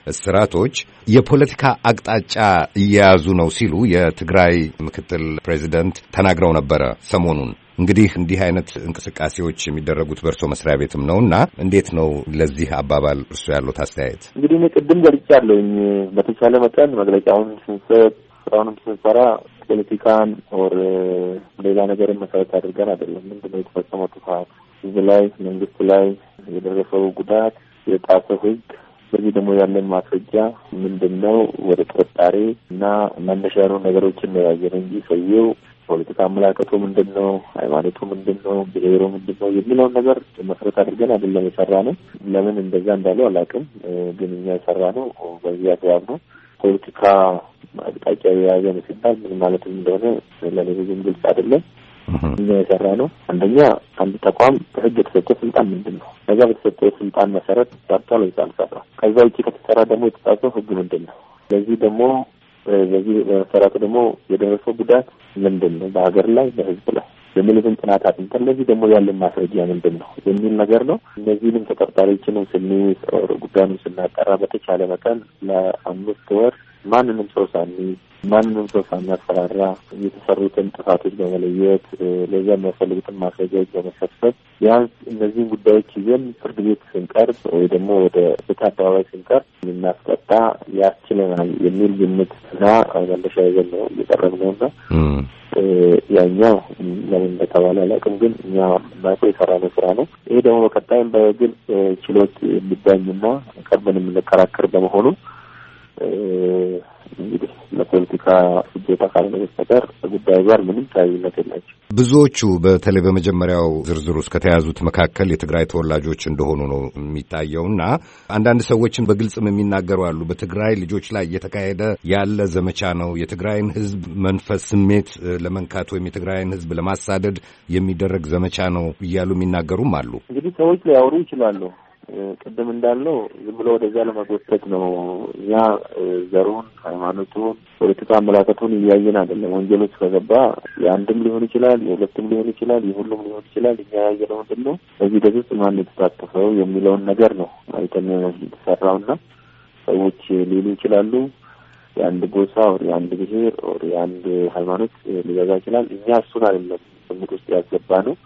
እስራቶች የፖለቲካ አቅጣጫ እየያዙ ነው ሲሉ የትግራይ ምክትል ፕሬዚደንት ተናግረው ነበረ ሰሞኑን። እንግዲህ እንዲህ አይነት እንቅስቃሴዎች የሚደረጉት በእርሶ መስሪያ ቤትም ነውና እንዴት ነው ለዚህ አባባል እርሶ ያሉት አስተያየት? እንግዲህ እኔ ቅድም ገልጫለሁኝ። በተቻለ መጠን መግለጫውን ስንሰጥ ስራውንም ስንሰራ ፖለቲካን ኦር ሌላ ነገርን መሰረት አድርገን አይደለም። ምንድን ነው የተፈጸመው ጥፋት፣ ህዝብ ላይ መንግስት ላይ የደረሰው ጉዳት፣ የጣሰው ህግ፣ በዚህ ደግሞ ያለን ማስረጃ ምንድን ነው ወደ ጥርጣሬ እና መነሻ ያሉ ነገሮችን ነው ያየን እንጂ ሰውየው ፖለቲካ አመላከቱ ምንድን ነው፣ ሃይማኖቱ ምንድን ነው፣ ብሔሩ ምንድን ነው የሚለውን ነገር መሰረት አድርገን አይደለም የሰራ ነው። ለምን እንደዛ እንዳለው አላውቅም። ግን እኛ የሰራ ነው በዚህ አግባብ ነው። ፖለቲካ አቅጣጫ የያዘ ነው ሲባል ምን ማለት እንደሆነ ለኔ ብዙም ግልጽ አይደለም። እኛ የሰራ ነው አንደኛ አንድ ተቋም በህግ የተሰጠው ስልጣን ምንድን ነው፣ ከዛ በተሰጠው ስልጣን መሰረት ሰርቷል ወይስ አልሰራም፣ ከዛ ውጭ ከተሰራ ደግሞ የተጻፈው ህግ ምንድን ነው፣ ስለዚህ ደግሞ በዚህ በመሰረቱ ደግሞ የደረሰው ጉዳት ምንድን ነው በሀገር ላይ በህዝብ ላይ የሚሉትን ጥናት አጥንተን ለዚህ ደግሞ ያለን ማስረጃ ምንድን ነው የሚል ነገር ነው። እነዚህንም ተጠርጣሪዎችንም ስንይዝ ጉዳዩን ስናጠራ በተቻለ መጠን ለአምስት ወር ማንንም ሰው ሳንይዝ ማንንም ሰው ሳናስፈራራ የተሰሩትን ጥፋቶች በመለየት ለዛ የሚያስፈልጉትን ማስረጃዎች በመሰብሰብ ቢያንስ እነዚህን ጉዳዮች ይዘን ፍርድ ቤት ስንቀርብ ወይ ደግሞ ወደ ፍትህ አደባባይ ስንቀርብ ልናስቀጣ ያስችለናል የሚል ግምት እና መነሻ ይዘን ነው እየቀረብነው እና ያኛው ለምን እንደተባለ አላውቅም፣ ግን እኛ ማይኮ የሰራነው ስራ ነው። ይሄ ደግሞ በቀጣይም በግልጽ ችሎት የሚዳኝና ቀርበን የምንከራከር በመሆኑ እንግዲህ ለፖለቲካ ፍጆታ ካልሆነ በስተቀር ጉዳዩ ጋር ምንም ተያያዥነት የላቸው። ብዙዎቹ በተለይ በመጀመሪያው ዝርዝር ውስጥ ከተያዙት መካከል የትግራይ ተወላጆች እንደሆኑ ነው የሚታየውና አንዳንድ ሰዎችን በግልጽም የሚናገሩ አሉ። በትግራይ ልጆች ላይ እየተካሄደ ያለ ዘመቻ ነው፣ የትግራይን ሕዝብ መንፈስ ስሜት ለመንካት ወይም የትግራይን ሕዝብ ለማሳደድ የሚደረግ ዘመቻ ነው እያሉ የሚናገሩም አሉ። እንግዲህ ሰዎች ሊያወሩ ይችላሉ። ቅድም እንዳለው ዝም ብሎ ወደዛ ለመጎተት ነው። እኛ ዘሩን፣ ሃይማኖቱን፣ ፖለቲካ አመላከቱን እያየን አይደለም። ወንጀሎች ከገባ የአንድም ሊሆን ይችላል፣ የሁለትም ሊሆን ይችላል፣ የሁሉም ሊሆን ይችላል። እኛ ያየነው ምንድን ነው በዚህ በዚህ ውስጥ ማን የተሳተፈው የሚለውን ነገር ነው አይተን የተሰራውና ሰዎች ሊሉ ይችላሉ የአንድ ጎሳ ወር የአንድ ብሔር ወር የአንድ ሃይማኖት ሊበዛ ይችላል። እኛ እሱን አይደለም ግምት ውስጥ ያስገባ ነው።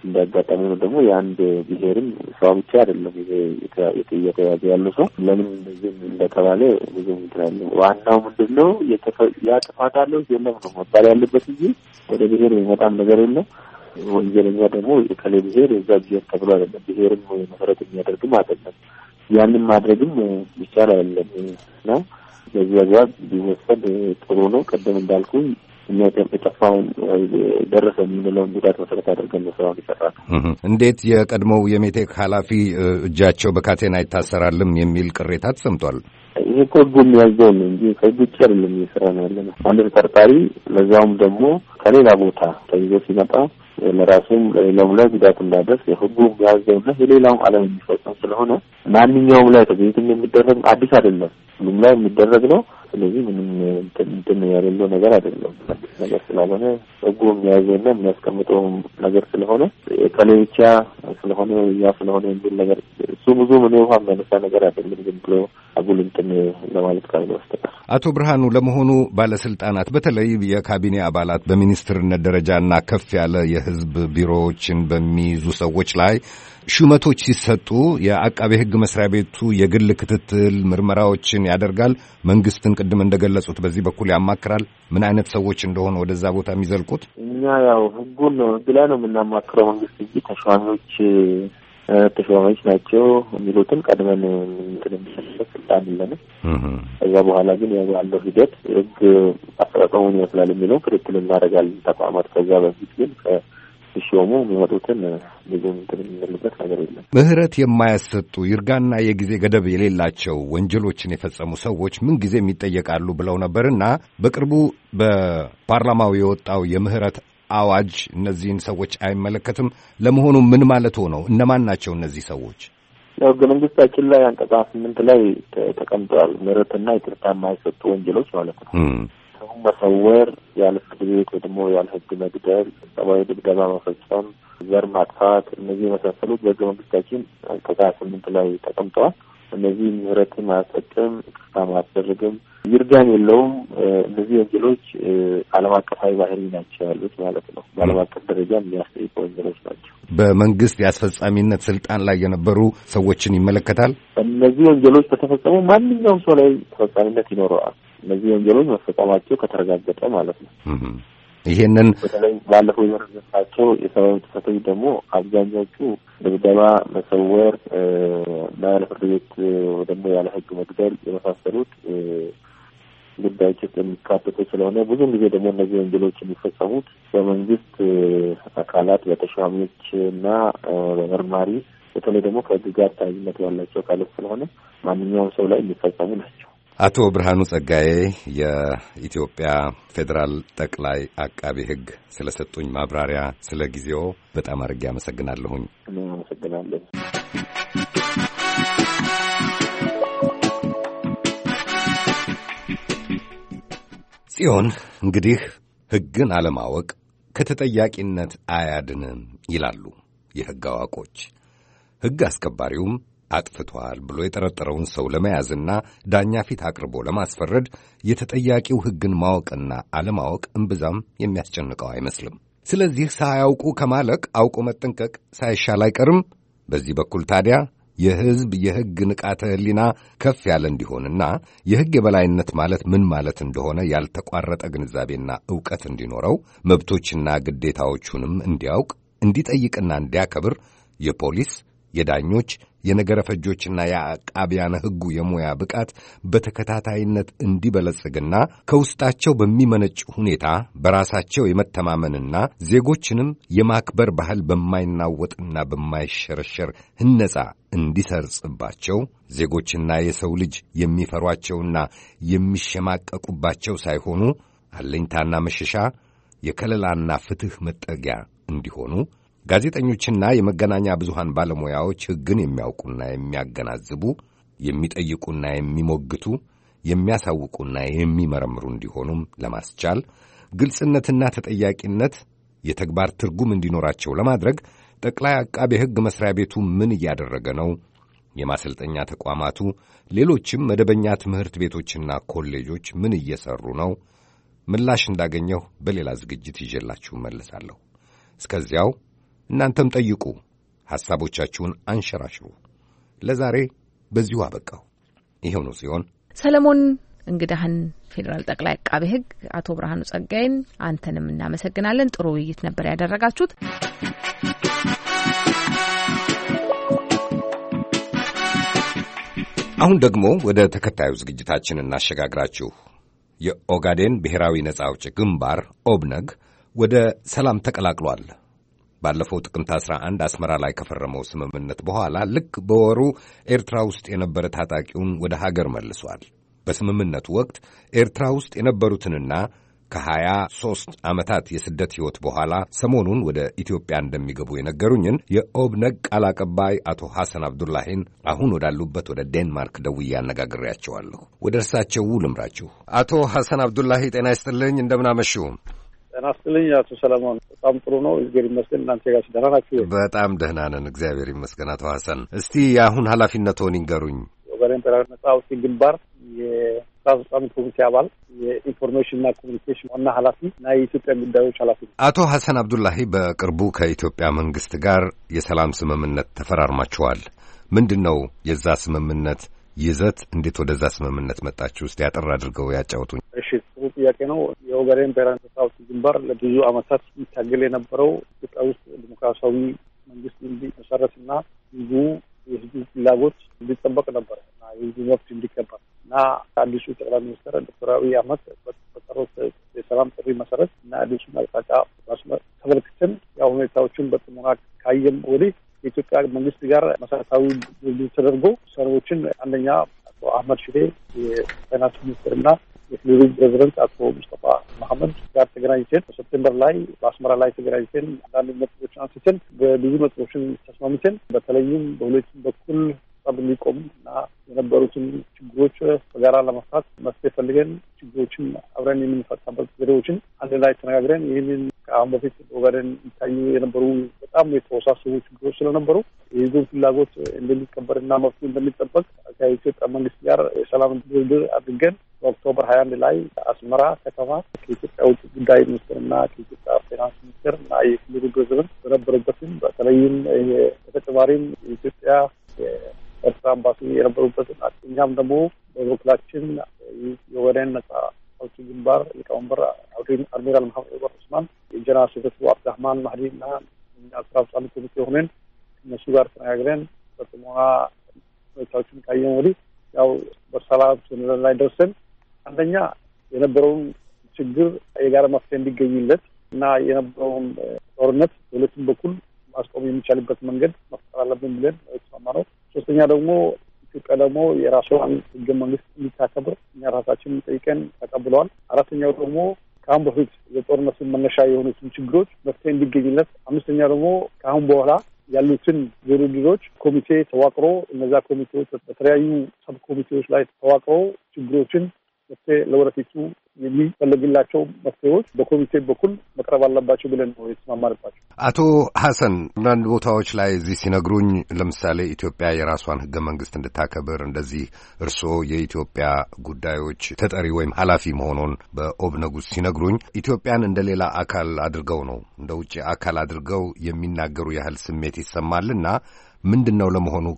እንዳጋጣሚ ነው ደግሞ የአንድ ብሔርም ሰው ብቻ አይደለም የተያዘ ያለው ሰው ለምን እንደዚህ እንደተባለ ብዙ ምንድነው ዋናው ምንድነው ያ ጥፋት አለው የለም ነው መባል ያለበት እንጂ ወደ ብሔር የሚመጣም ነገር የለም። ወንጀለኛ ደግሞ የከሌ ብሔር የዛ ብሔር ተብሎ አይደለም ብሔርም መሰረት የሚያደርግም አይደለም። ያንን ማድረግም ይቻል አይደለም እና በዚህ አግባብ ቢወሰድ ጥሩ ነው። ቀደም እንዳልኩኝ እኛ የጠፋውን ደረሰ የምንለውን ጉዳት መሰረት አድርገን ስራውን ይሰራል። እንዴት የቀድሞው የሜቴክ ኃላፊ እጃቸው በካቴና ይታሰራልም የሚል ቅሬታ ተሰምቷል። ይሄ እኮ ህጉ የሚያዘው ነው እንጂ ከህግ ውጭ አይደለም እየሰራ ነው ያለነው። አንድ ተጠርጣሪ ለዛውም ደግሞ ከሌላ ቦታ ተይዞ ሲመጣ ለራሱም ለሌላውም ላይ ጉዳት እንዳደርስ የህጉ የሚያዘውና የሌላውም ዓለም የሚፈጸም ስለሆነ ማንኛውም ላይ ተገኝቶ የሚደረግ አዲስ አይደለም፣ ሁሉም ላይ የሚደረግ ነው። ስለዚህ ምንም እንትን ያለው ነገር አይደለም። አዲስ ነገር ስለሆነ ህጉ የሚያዘውና የሚያስቀምጠው ነገር ስለሆነ ከሌ ብቻ ስለሆነ ያ ስለሆነ የሚል ነገር እሱ ብዙ ምን ውሃ የሚያነሳ ነገር አይደለም። ዝም ብሎ አጉል እንትን ለማለት ካልሆነ በስተቀር። አቶ ብርሃኑ፣ ለመሆኑ ባለስልጣናት በተለይ የካቢኔ አባላት በሚኒስትርነት ደረጃና ከፍ ያለ የህዝብ ቢሮዎችን በሚይዙ ሰዎች ላይ ሹመቶች ሲሰጡ የአቃቤ ህግ መስሪያ ቤቱ የግል ክትትል ምርመራዎችን ያደርጋል? መንግስትን ቅድም እንደገለጹት በዚህ በኩል ያማክራል? ምን አይነት ሰዎች እንደሆኑ ወደዛ ቦታ የሚዘልቁት? እኛ ያው ህጉን ነው ህግ ላይ ነው የምናማክረው መንግስት እንጂ ተሿሚዎች ተሿሚዎች ናቸው የሚሉትን ቀድመን እንትን የሚሰጥበት ስልጣን የለንም። ከዛ በኋላ ግን ያው ያለው ሂደት ህግ አፈጻጸሙን ይመስላል የሚለው ክትትል እናደርጋለን ተቋማት። ከዛ በፊት ግን ሲሾሙ የሚመጡትን ብዙ እንትን የምንልበት ነገር የለም። ምህረት የማያሰጡ ይርጋና የጊዜ ገደብ የሌላቸው ወንጀሎችን የፈጸሙ ሰዎች ምን ጊዜ የሚጠየቃሉ ብለው ነበርና በቅርቡ በፓርላማው የወጣው የምህረት አዋጅ እነዚህን ሰዎች አይመለከትም። ለመሆኑ ምን ማለት ነው? እነማን ናቸው እነዚህ ሰዎች? ያው ህገ መንግስታችን ላይ አንቀጽ ስምንት ላይ ተቀምጠዋል። ምህረትና ይቅርታ የማይሰጡ ወንጀሎች ማለት ነው። ሰውን መሰወር፣ ያለ ፍርድ ቤት ወይ ደግሞ ያለ ህግ መግደል፣ ሰብአዊ ድብደባ መፈጸም፣ ዘር ማጥፋት፣ እነዚህ የመሳሰሉት በህገ መንግስታችን አንቀጽ ስምንት ላይ ተቀምጠዋል። እነዚህ ምህረትም አያሰጥም፣ ይቅርታም አያስደርግም፣ ይርጋን የለውም። እነዚህ ወንጀሎች ዓለም አቀፋዊ ባህሪ ናቸው ያሉት ማለት ነው። በዓለም አቀፍ ደረጃ የሚያስጠይቁ ወንጀሎች ናቸው። በመንግስት የአስፈጻሚነት ስልጣን ላይ የነበሩ ሰዎችን ይመለከታል። እነዚህ ወንጀሎች ከተፈጸሙ ማንኛውም ሰው ላይ ተፈጻሚነት ይኖረዋል። እነዚህ ወንጀሎች መፈጸማቸው ከተረጋገጠ ማለት ነው። ይሄንን በተለይ ባለፈው የመረጃቸው የሰብአዊ ጥሰቶች ደግሞ አብዛኛዎቹ ድብደባ፣ መሰወር እና ያለ ፍርድ ቤት ደግሞ ያለ ህግ መግደል የመሳሰሉት ጉዳዮች ውስጥ የሚካተቱ ስለሆነ ብዙም ጊዜ ደግሞ እነዚህ ወንጀሎች የሚፈጸሙት በመንግስት አካላት በተሿሚዎች እና በመርማሪ በተለይ ደግሞ ከህግ ጋር ተያያዥነት ያላቸው አካላት ስለሆነ ማንኛውም ሰው ላይ የሚፈጸሙ ናቸው። አቶ ብርሃኑ ጸጋዬ የኢትዮጵያ ፌዴራል ጠቅላይ አቃቤ ህግ ስለሰጡኝ ማብራሪያ ስለ ጊዜው በጣም አድርጌ አመሰግናለሁኝ። አመሰግናለሁ። ጽዮን፣ እንግዲህ ህግን አለማወቅ ከተጠያቂነት አያድንም ይላሉ የህግ አዋቆች። ህግ አስከባሪውም አጥፍቷል ብሎ የጠረጠረውን ሰው ለመያዝና ዳኛ ፊት አቅርቦ ለማስፈረድ የተጠያቂው ህግን ማወቅና አለማወቅ እምብዛም የሚያስጨንቀው አይመስልም። ስለዚህ ሳያውቁ ከማለቅ አውቆ መጠንቀቅ ሳይሻል አይቀርም። በዚህ በኩል ታዲያ የህዝብ የህግ ንቃተ ህሊና ከፍ ያለ እንዲሆንና የህግ የበላይነት ማለት ምን ማለት እንደሆነ ያልተቋረጠ ግንዛቤና ዕውቀት እንዲኖረው መብቶችና ግዴታዎቹንም እንዲያውቅ እንዲጠይቅና እንዲያከብር የፖሊስ የዳኞች የነገረ ፈጆችና የአቃቢያነ ህጉ የሙያ ብቃት በተከታታይነት እንዲበለጽግና ከውስጣቸው በሚመነጭ ሁኔታ በራሳቸው የመተማመንና ዜጎችንም የማክበር ባህል በማይናወጥና በማይሸረሸር ህነጻ እንዲሰርጽባቸው ዜጎችና የሰው ልጅ የሚፈሯቸውና የሚሸማቀቁባቸው ሳይሆኑ አለኝታና መሸሻ የከለላና ፍትህ መጠጊያ እንዲሆኑ ጋዜጠኞችና የመገናኛ ብዙሃን ባለሙያዎች ህግን የሚያውቁና የሚያገናዝቡ፣ የሚጠይቁና የሚሞግቱ፣ የሚያሳውቁና የሚመረምሩ እንዲሆኑም ለማስቻል ግልጽነትና ተጠያቂነት የተግባር ትርጉም እንዲኖራቸው ለማድረግ ጠቅላይ አቃቤ ህግ መስሪያ ቤቱ ምን እያደረገ ነው? የማሰልጠኛ ተቋማቱ፣ ሌሎችም መደበኛ ትምህርት ቤቶችና ኮሌጆች ምን እየሰሩ ነው? ምላሽ እንዳገኘሁ በሌላ ዝግጅት ይዤላችሁ መለሳለሁ። እስከዚያው እናንተም ጠይቁ፣ ሐሳቦቻችሁን አንሸራሽሩ። ለዛሬ በዚሁ አበቃው። ይሄው ነው ሲሆን ሰለሞን እንግዳህን ፌዴራል ጠቅላይ አቃቤ ሕግ አቶ ብርሃኑ ጸጋይን አንተንም እናመሰግናለን። ጥሩ ውይይት ነበር ያደረጋችሁት። አሁን ደግሞ ወደ ተከታዩ ዝግጅታችን እናሸጋግራችሁ። የኦጋዴን ብሔራዊ ነጻ አውጪ ግንባር ኦብነግ ወደ ሰላም ተቀላቅሏል። ባለፈው ጥቅምት አስራ አንድ አስመራ ላይ ከፈረመው ስምምነት በኋላ ልክ በወሩ ኤርትራ ውስጥ የነበረ ታጣቂውን ወደ ሀገር መልሷል። በስምምነቱ ወቅት ኤርትራ ውስጥ የነበሩትንና ከሀያ ሦስት ዓመታት የስደት ሕይወት በኋላ ሰሞኑን ወደ ኢትዮጵያ እንደሚገቡ የነገሩኝን የኦብነግ ቃል አቀባይ አቶ ሐሰን አብዱላሂን አሁን ወዳሉበት ወደ ዴንማርክ ደውዬ አነጋግሬያቸዋለሁ። ወደ እርሳቸው ልምራችሁ። አቶ ሐሰን አብዱላሂ ጤና ይስጥልኝ፣ እንደምን አመሹ? ጤና ይስጥልኝ አቶ ሰለሞን። በጣም ጥሩ ነው፣ እግዚአብሔር ይመስገን። እናንተ ጋር ደህና ናችሁ? በጣም ደህና ነን፣ እግዚአብሔር ይመስገን። አቶ ሐሰን እስቲ የአሁን ኃላፊነትዎን ይንገሩኝ። ኦጋዴን ብሔራዊ ነጻ አውጪ ግንባር የስራ አስፈጻሚ ኮሚቴ አባል፣ የኢንፎርሜሽንና ኮሚኒኬሽን ዋና ኃላፊ እና የኢትዮጵያ ጉዳዮች ኃላፊ። አቶ ሐሰን አብዱላሂ በቅርቡ ከኢትዮጵያ መንግስት ጋር የሰላም ስምምነት ተፈራርማችኋል። ምንድን ነው የዛ ስምምነት ይዘት? እንዴት ወደዛ ስምምነት መጣችሁ? እስቲ ያጠር አድርገው ያጫውቱኝ። እሺ፣ ጥሩ ጥያቄ ነው። የኦጋዴን ብሔራዊ ነጻ አውጪ ግንባር ለብዙ ዓመታት ሲታገል የነበረው ኢትዮጵያ ውስጥ ዲሞክራሲያዊ መንግስት እንዲመሰረትና ህዝቡ የህዝቡ ፍላጎት እንዲጠበቅ ነበር እና የህዝቡ መብት እንዲከበር እና አዲሱ ጠቅላይ ሚኒስትር ዶክተር አብይ አህመድ በጠሩት የሰላም ጥሪ መሰረት እና አዲሱን አቅጣጫ ተመልክተን ያው ሁኔታዎችን በጥሞና ካየም ወዲህ የኢትዮጵያ መንግስት ጋር መሰረታዊ ድርድር ተደርጎ ሰዎችን አንደኛ አቶ አህመድ ሽዴ የፋይናንስ ሚኒስትርና የክልሉ ፕሬዚደንት አቶ ሙስጠፋ መሐመድ ጋር ተገናኝተን በሰፕቴምበር ላይ በአስመራ ላይ ተገናኝተን አንዳንድ ነጥቦችን አንስተን በብዙ ነጥቦችን ተስማምተን በተለይም በሁለቱም በኩል ጸብ እንዲቆም እና የነበሩትን ችግሮች በጋራ ለመፍታት መፍትሄ ፈልገን ችግሮችን አብረን የምንፈታበት ዘዴዎችን አንድ ላይ ተነጋግረን ይህንን ከአሁን በፊት በኦጋዴን ይታዩ የነበሩ በጣም የተወሳሰቡ ችግሮች ስለነበሩ የህዝቡን ፍላጎት እንደሚከበርና መብቱ እንደሚጠበቅ ከኢትዮጵያ መንግስት ጋር የሰላም ድርድር አድርገን በኦክቶበር ሀያ አንድ ላይ አስመራ ከተማ ከኢትዮጵያ ውጭ ጉዳይ ሚኒስትርና ከኢትዮጵያ ፋይናንስ ሚኒስትር እና የክልሉ ፕሬዚደንት በነበሩበትም በተለይም በተጨማሪም የኢትዮጵያ የኤርትራ አምባሲ የነበሩበትን እኛም ደግሞ በበኩላችን የኦጋዴን ነጻ አውጪ ግንባር ሊቀመንበር አድሚራል መሐመድ ዑመር ዑስማን የጀነራል ሴክሬታሪ አብዱራህማን ማህዲ እና ስራ አስፈጻሚ ኮሚቴ ሆነን እነሱ ጋር ተነጋግረን በጥሞና ሁኔታዎችን ካየን ወዲህ ያው በሰላም ስምምነት ላይ ደርሰን አንደኛ የነበረውን ችግር የጋራ መፍትሄ እንዲገኝለት እና የነበረውን ጦርነት በሁለቱም በኩል ማስቆም የሚቻልበት መንገድ መፍጠር አለብን ብለን የተስማማነው። ሶስተኛ ደግሞ ኢትዮጵያ ደግሞ የራሷን ህገ መንግስት እንድታከብር እኛ ራሳችንን ጠይቀን ተቀብለዋል። አራተኛው ደግሞ ከአሁን በፊት የጦርነቱን መነሻ የሆኑትን ችግሮች መፍትሄ እንዲገኝለት፣ አምስተኛ ደግሞ ከአሁን በኋላ ያሉትን ድርድሮች ኮሚቴ ተዋቅሮ እነዛ ኮሚቴዎች በተለያዩ ሰብ ኮሚቴዎች ላይ ተዋቅሮ ችግሮችን መፍትሄ ለወደፊቱ የሚፈለግላቸው መፍትሄዎች በኮሚቴ በኩል መቅረብ አለባቸው ብለን ነው የተስማማንባቸው። አቶ ሐሰን አንዳንድ ቦታዎች ላይ እዚህ ሲነግሩኝ ለምሳሌ ኢትዮጵያ የራሷን ህገ መንግስት እንድታከብር እንደዚህ እርስዎ የኢትዮጵያ ጉዳዮች ተጠሪ ወይም ኃላፊ መሆኑን በኦብነግ ውስጥ ሲነግሩኝ ኢትዮጵያን እንደ ሌላ አካል አድርገው ነው እንደ ውጭ አካል አድርገው የሚናገሩ ያህል ስሜት ይሰማልና ምንድን ነው ለመሆኑ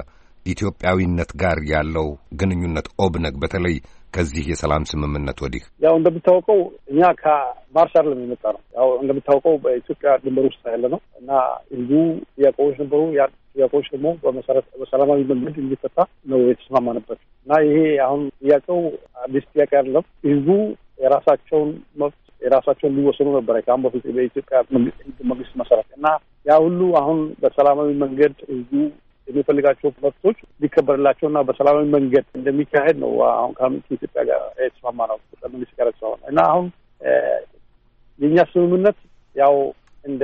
ከኢትዮጵያዊነት ጋር ያለው ግንኙነት ኦብነግ በተለይ ከዚህ የሰላም ስምምነት ወዲህ? ያው እንደምታወቀው እኛ ከማርሻል ነው የመጣ ነው። ያው እንደምታወቀው በኢትዮጵያ ድንበር ውስጥ ያለ ነው እና ብዙ ጥያቄዎች ነበሩ። ያ ጥያቄዎች ደግሞ በመሰረት በሰላማዊ መንገድ እንዲፈታ ነው የተስማማንበት እና ይሄ አሁን ጥያቄው አዲስ ጥያቄ አይደለም። ህዝቡ የራሳቸውን መብት የራሳቸውን ሊወሰኑ ነበር ከአሁን በፊት በኢትዮጵያ መንግስት መሰረት እና ያ ሁሉ አሁን በሰላማዊ መንገድ ህዝቡ የሚፈልጋቸው መብቶች ሊከበርላቸውና በሰላማዊ መንገድ እንደሚካሄድ ነው አሁን ከኢትዮጵያ ጋር የተስማማ ነው መንግስት ጋር የተስማማ ነው እና አሁን የእኛ ስምምነት ያው እንደ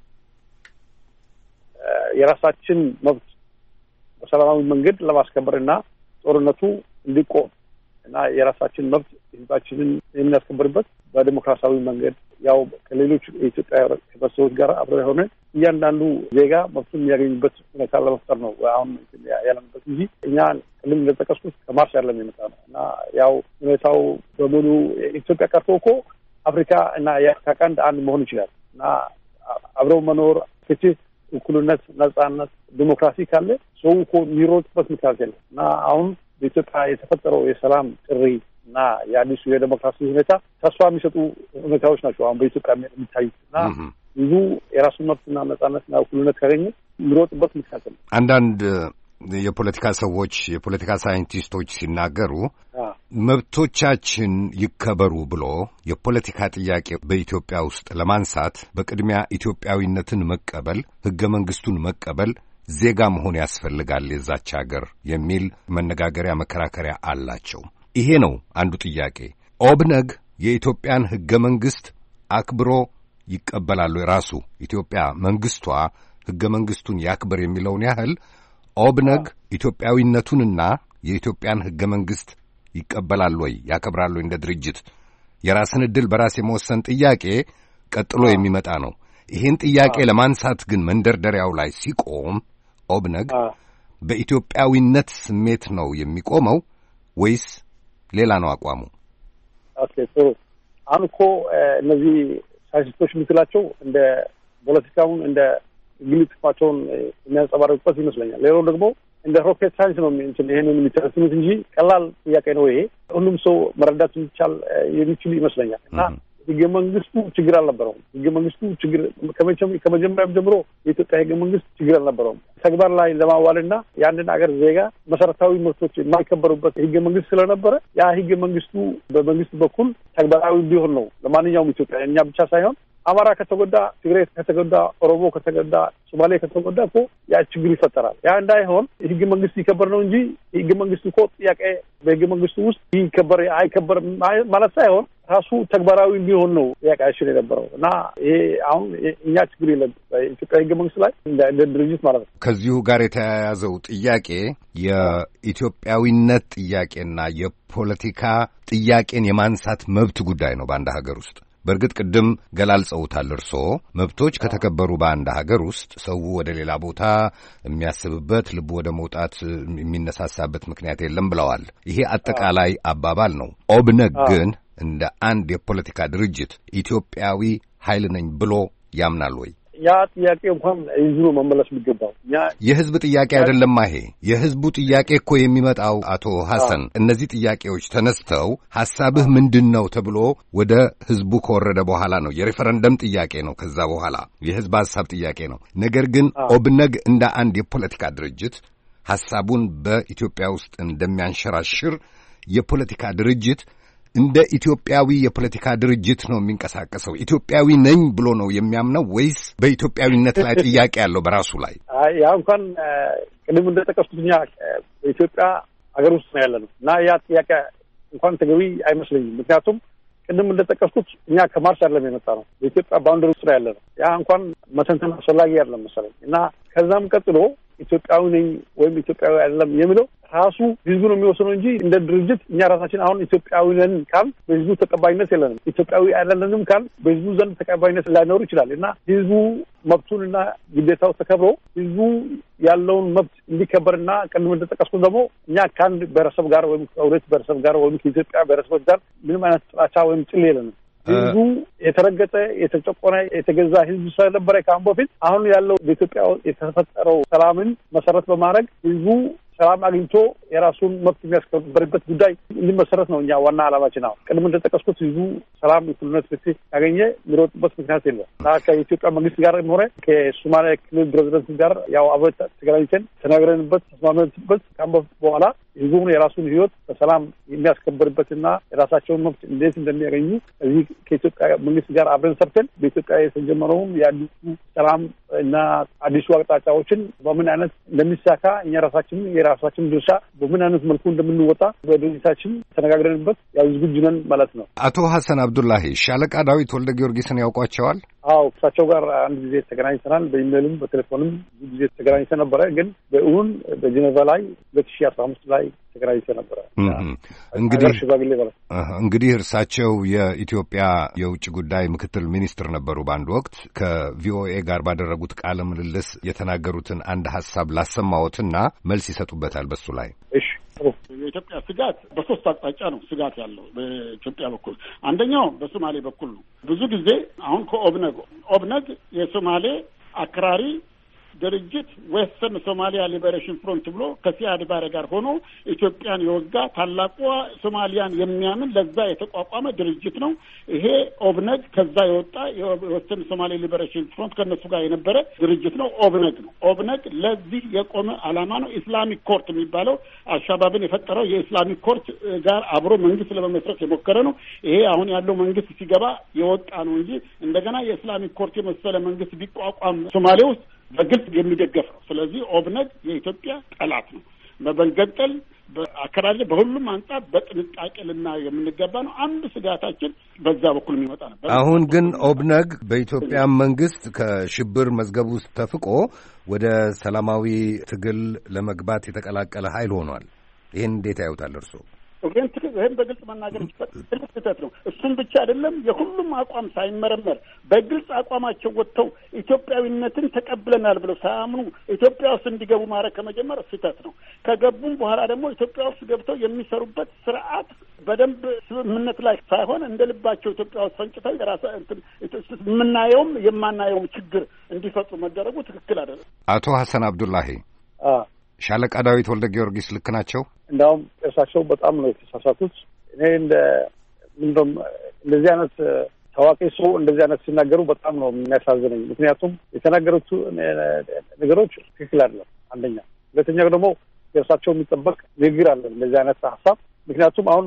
የራሳችን መብት በሰላማዊ መንገድ ለማስከበርና ጦርነቱ እንዲቆም እና የራሳችን መብት ህዝባችንን የምናስከብርበት በዲሞክራሲያዊ መንገድ ያው ከሌሎች የኢትዮጵያ ህብረተሰቦች ጋር አብረን ሆነን እያንዳንዱ ዜጋ መብቱን የሚያገኝበት ሁኔታ ለመፍጠር ነው አሁን ያለንበት እንጂ እኛ ቅድም እንደጠቀስኩት ከማርሽ ያለም የመጣ ነው እና ያው ሁኔታው በሙሉ ኢትዮጵያ ቀርቶ እኮ አፍሪካ እና የአፍሪካ ቀንድ አንድ መሆን ይችላል እና አብረው መኖር ፍትህ፣ እኩልነት፣ ነጻነት፣ ዲሞክራሲ ካለ ሰው እኮ የሚሮጥበት ምክንያት የለም እና አሁን በኢትዮጵያ የተፈጠረው የሰላም ጥሪ እና የአዲሱ የዲሞክራሲ ሁኔታ ተስፋ የሚሰጡ ሁኔታዎች ናቸው አሁን በኢትዮጵያ የሚታዩት እና ብዙ የራሱን መብትና ነጻነትና እኩልነት ካገኘ የሚሮጥበት ምክንያት ነው። አንዳንድ የፖለቲካ ሰዎች የፖለቲካ ሳይንቲስቶች ሲናገሩ መብቶቻችን ይከበሩ ብሎ የፖለቲካ ጥያቄ በኢትዮጵያ ውስጥ ለማንሳት በቅድሚያ ኢትዮጵያዊነትን መቀበል፣ ሕገ መንግሥቱን መቀበል፣ ዜጋ መሆን ያስፈልጋል የዛች ሀገር የሚል መነጋገሪያ መከራከሪያ አላቸው። ይሄ ነው አንዱ ጥያቄ። ኦብነግ የኢትዮጵያን ሕገ መንግሥት አክብሮ ይቀበላሉ። የራሱ ኢትዮጵያ መንግሥቷ ሕገ መንግሥቱን ያክብር የሚለውን ያህል ኦብነግ ኢትዮጵያዊነቱንና የኢትዮጵያን ሕገ መንግሥት ይቀበላል ወይ ያከብራል ወይ? እንደ ድርጅት የራስን ዕድል በራስ የመወሰን ጥያቄ ቀጥሎ የሚመጣ ነው። ይህን ጥያቄ ለማንሳት ግን መንደርደሪያው ላይ ሲቆም ኦብነግ በኢትዮጵያዊነት ስሜት ነው የሚቆመው ወይስ ሌላ ነው አቋሙ? ኦኬ ጥሩ። አሁን እኮ እነዚህ ሳይንቲስቶች የምትላቸው እንደ ፖለቲካውን እንደ ግል ጥቅማቸውን የሚያንጸባርቁበት ይመስለኛል። ሌላው ደግሞ እንደ ሮኬት ሳይንስ ነው ይህንን የሚተረስሙት እንጂ ቀላል ጥያቄ ነው ይሄ። ሁሉም ሰው መረዳት የሚቻል የሚችል ይመስለኛል እና ሕገ መንግስቱ ችግር አልነበረውም። ሕገ መንግስቱ ችግር ከመጀመሪያም ጀምሮ የኢትዮጵያ ሕገ መንግስት ችግር አልነበረውም። ተግባር ላይ ለማዋልና የአንድን ሀገር ዜጋ መሰረታዊ መብቶች የማይከበሩበት ሕገ መንግስት ስለነበረ ያ ሕገ መንግስቱ በመንግስት በኩል ተግባራዊ እንዲሆን ነው ለማንኛውም ኢትዮጵያ፣ እኛ ብቻ ሳይሆን አማራ ከተጎዳ፣ ትግራይ ከተጎዳ፣ ኦሮሞ ከተጎዳ፣ ሶማሌ ከተጎዳ እኮ ያ ችግር ይፈጠራል። ያ እንዳይሆን ሕገ መንግስት ይከበር ነው እንጂ ሕገ መንግስቱ እኮ ጥያቄ በሕገ መንግስቱ ውስጥ ይከበር አይከበር ማለት ሳይሆን ራሱ ተግባራዊ እንዲሆን ነው ጥያቄያችን የነበረው እና ይሄ አሁን እኛ ችግር የለም በኢትዮጵያ ሕገ መንግስት ላይ እንደ ድርጅት ማለት ነው። ከዚሁ ጋር የተያያዘው ጥያቄ የኢትዮጵያዊነት ጥያቄና የፖለቲካ ጥያቄን የማንሳት መብት ጉዳይ ነው በአንድ ሀገር ውስጥ። በእርግጥ ቅድም ገላልጸውታል እርስዎ። መብቶች ከተከበሩ በአንድ ሀገር ውስጥ ሰው ወደ ሌላ ቦታ የሚያስብበት ልቡ ወደ መውጣት የሚነሳሳበት ምክንያት የለም ብለዋል። ይሄ አጠቃላይ አባባል ነው። ኦብነግ ግን እንደ አንድ የፖለቲካ ድርጅት ኢትዮጵያዊ ኃይል ነኝ ብሎ ያምናል ወይ? ያ ጥያቄ እንኳን ይዙ መመለስ የሚገባው የህዝብ ጥያቄ አይደለም። ይሄ የህዝቡ ጥያቄ እኮ የሚመጣው አቶ ሐሰን እነዚህ ጥያቄዎች ተነስተው ሐሳብህ ምንድነው ተብሎ ወደ ህዝቡ ከወረደ በኋላ ነው። የሬፈረንደም ጥያቄ ነው። ከዛ በኋላ የህዝብ ሐሳብ ጥያቄ ነው። ነገር ግን ኦብነግ እንደ አንድ የፖለቲካ ድርጅት ሐሳቡን በኢትዮጵያ ውስጥ እንደሚያንሸራሽር የፖለቲካ ድርጅት እንደ ኢትዮጵያዊ የፖለቲካ ድርጅት ነው የሚንቀሳቀሰው? ኢትዮጵያዊ ነኝ ብሎ ነው የሚያምነው ወይስ በኢትዮጵያዊነት ላይ ጥያቄ ያለው በራሱ ላይ? አይ ያ እንኳን ቅድም እንደጠቀስኩት እኛ በኢትዮጵያ ሀገር ውስጥ ነው ያለነው እና ያ ጥያቄ እንኳን ተገቢ አይመስለኝም። ምክንያቱም ቅድም እንደጠቀስኩት እኛ ከማርስ አይደለም የመጣ ነው፣ በኢትዮጵያ ባውንደሪ ውስጥ ነው ያለነው። ያ እንኳን መተንተን አስፈላጊ አይደለም መሰለኝ እና ከዛም ቀጥሎ ኢትዮጵያዊ ነኝ ወይም ኢትዮጵያዊ አይደለም የሚለው ራሱ ህዝቡ ነው የሚወስነው እንጂ እንደ ድርጅት እኛ ራሳችን አሁን ኢትዮጵያዊ ነን ካል በህዝቡ ተቀባይነት የለንም፣ ኢትዮጵያዊ አይደለንም ካል በህዝቡ ዘንድ ተቀባይነት ላይኖር ይችላል እና ህዝቡ መብቱንና ግዴታው ተከብሮ ህዝቡ ያለውን መብት እንዲከበርና ቅድም እንደጠቀስኩት ደግሞ እኛ ከአንድ ብሔረሰብ ጋር ወይም ከሁለት ብሔረሰብ ጋር ወይም ከኢትዮጵያ ብሔረሰቦች ጋር ምንም አይነት ጥላቻ ወይም ጥል የለንም። ህዝቡ የተረገጠ የተጨቆነ የተገዛ ህዝብ ስለነበረ ከአሁን በፊት አሁን ያለው በኢትዮጵያ የተፈጠረው ሰላምን መሰረት በማድረግ ህዝቡ ሰላም አግኝቶ የራሱን መብት የሚያስከብርበት ጉዳይ እንዲመሰረት ነው እኛ ዋና ዓላማችን። አሁን ቅድም እንደጠቀስኩት ህዝቡ ሰላም፣ እኩልነት፣ ፍትህ ያገኘ የሚሮጥበት ምክንያት የለም እና ከኢትዮጵያ መንግስት ጋር ሆነ ከሶማሊያ ክልል ፕሬዚደንት ጋር ያው አብረን ተገናኝተን ተናግረንበት ተስማምተንበት ካሁን በኋላ ህዝቡን የራሱን ህይወት በሰላም የሚያስከብርበትና የራሳቸውን መብት እንዴት እንደሚያገኙ እዚህ ከኢትዮጵያ መንግስት ጋር አብረን ሰርተን በኢትዮጵያ የተጀመረውን የአዲሱ ሰላም እና አዲሱ አቅጣጫዎችን በምን አይነት እንደሚሳካ እኛ ራሳችን የራሳችን ድርሻ በምን አይነት መልኩ እንደምንወጣ በድርጅታችን ተነጋግረንበት ያው ዝግጁ ነን ማለት ነው። አቶ ሐሰን አብዱላሂ ሻለቃ ዳዊት ወልደ ጊዮርጊስን ያውቋቸዋል? አዎ እሳቸው ጋር አንድ ጊዜ ተገናኝተናል። በኢሜልም በቴሌፎንም ብዙ ጊዜ ተገናኝተን ነበረ። ግን በእውን በጄኔቫ ላይ ሁለት ሺህ አስራ አምስት ላይ ተገናኝተን ነበረ። እንግዲህ እንግዲህ እርሳቸው የኢትዮጵያ የውጭ ጉዳይ ምክትል ሚኒስትር ነበሩ በአንድ ወቅት። ከቪኦኤ ጋር ባደረጉት ቃለ ምልልስ የተናገሩትን አንድ ሀሳብ ላሰማዎትና መልስ ይሰጡበታል በሱ ላይ። እሺ። የኢትዮጵያ ስጋት በሶስት አቅጣጫ ነው ስጋት ያለው በኢትዮጵያ በኩል። አንደኛው በሶማሌ በኩል ነው። ብዙ ጊዜ አሁን ከኦብነግ ኦብነግ የሶማሌ አክራሪ ድርጅት ዌስተርን ሶማሊያ ሊበሬሽን ፍሮንት ብሎ ከሲያድ ባሬ ጋር ሆኖ ኢትዮጵያን የወጋ ታላቋ ሶማሊያን የሚያምን ለዛ የተቋቋመ ድርጅት ነው። ይሄ ኦብነግ ከዛ የወጣ የዌስተርን ሶማሊያ ሊበሬሽን ፍሮንት ከነሱ ጋር የነበረ ድርጅት ነው። ኦብነግ ነው። ኦብነግ ለዚህ የቆመ ዓላማ ነው። ኢስላሚክ ኮርት የሚባለው አልሻባብን የፈጠረው የኢስላሚክ ኮርት ጋር አብሮ መንግስት ለመመስረት የሞከረ ነው። ይሄ አሁን ያለው መንግስት ሲገባ የወጣ ነው እንጂ እንደገና የኢስላሚክ ኮርት የመሰለ መንግስት ቢቋቋም ሶማሌ ውስጥ በግልጽ የሚደገፍ ነው። ስለዚህ ኦብነግ የኢትዮጵያ ጠላት ነው። በመንገጠል በአከራሪ በሁሉም አንጻር በጥንቃቄ ልና የምንገባ ነው። አንድ ስጋታችን በዛ በኩል የሚመጣ ነው። አሁን ግን ኦብነግ በኢትዮጵያ መንግስት ከሽብር መዝገብ ውስጥ ተፍቆ ወደ ሰላማዊ ትግል ለመግባት የተቀላቀለ ኃይል ሆኗል። ይህን እንዴት ያዩታል እርስዎ? ግን ይህን በግልጽ መናገር ትልቅ ስህተት ነው። እሱም ብቻ አይደለም፣ የሁሉም አቋም ሳይመረመር በግልጽ አቋማቸው ወጥተው ኢትዮጵያዊነትን ተቀብለናል ብለው ሳያምኑ ኢትዮጵያ ውስጥ እንዲገቡ ማድረግ ከመጀመር ስህተት ነው። ከገቡም በኋላ ደግሞ ኢትዮጵያ ውስጥ ገብተው የሚሰሩበት ስርዓት በደንብ ስምምነት ላይ ሳይሆን እንደ ልባቸው ኢትዮጵያ ውስጥ ፈንጭተው የራሳ የምናየውም የማናየውም ችግር እንዲፈጥሩ መደረጉ ትክክል አይደለም። አቶ ሐሰን አብዱላሂ ሻለቃ ዳዊት ወልደ ጊዮርጊስ ልክ ናቸው? እንዳውም እርሳቸው በጣም ነው የተሳሳቱት። እኔ እንደ ምንድነው እንደዚህ አይነት ታዋቂ ሰው እንደዚህ አይነት ሲናገሩ በጣም ነው የሚያሳዝነኝ። ምክንያቱም የተናገሩት ነገሮች ትክክል አይደለም። አንደኛ፣ ሁለተኛ ደግሞ እርሳቸው የሚጠበቅ ንግግር አለ እንደዚህ አይነት ሀሳብ። ምክንያቱም አሁን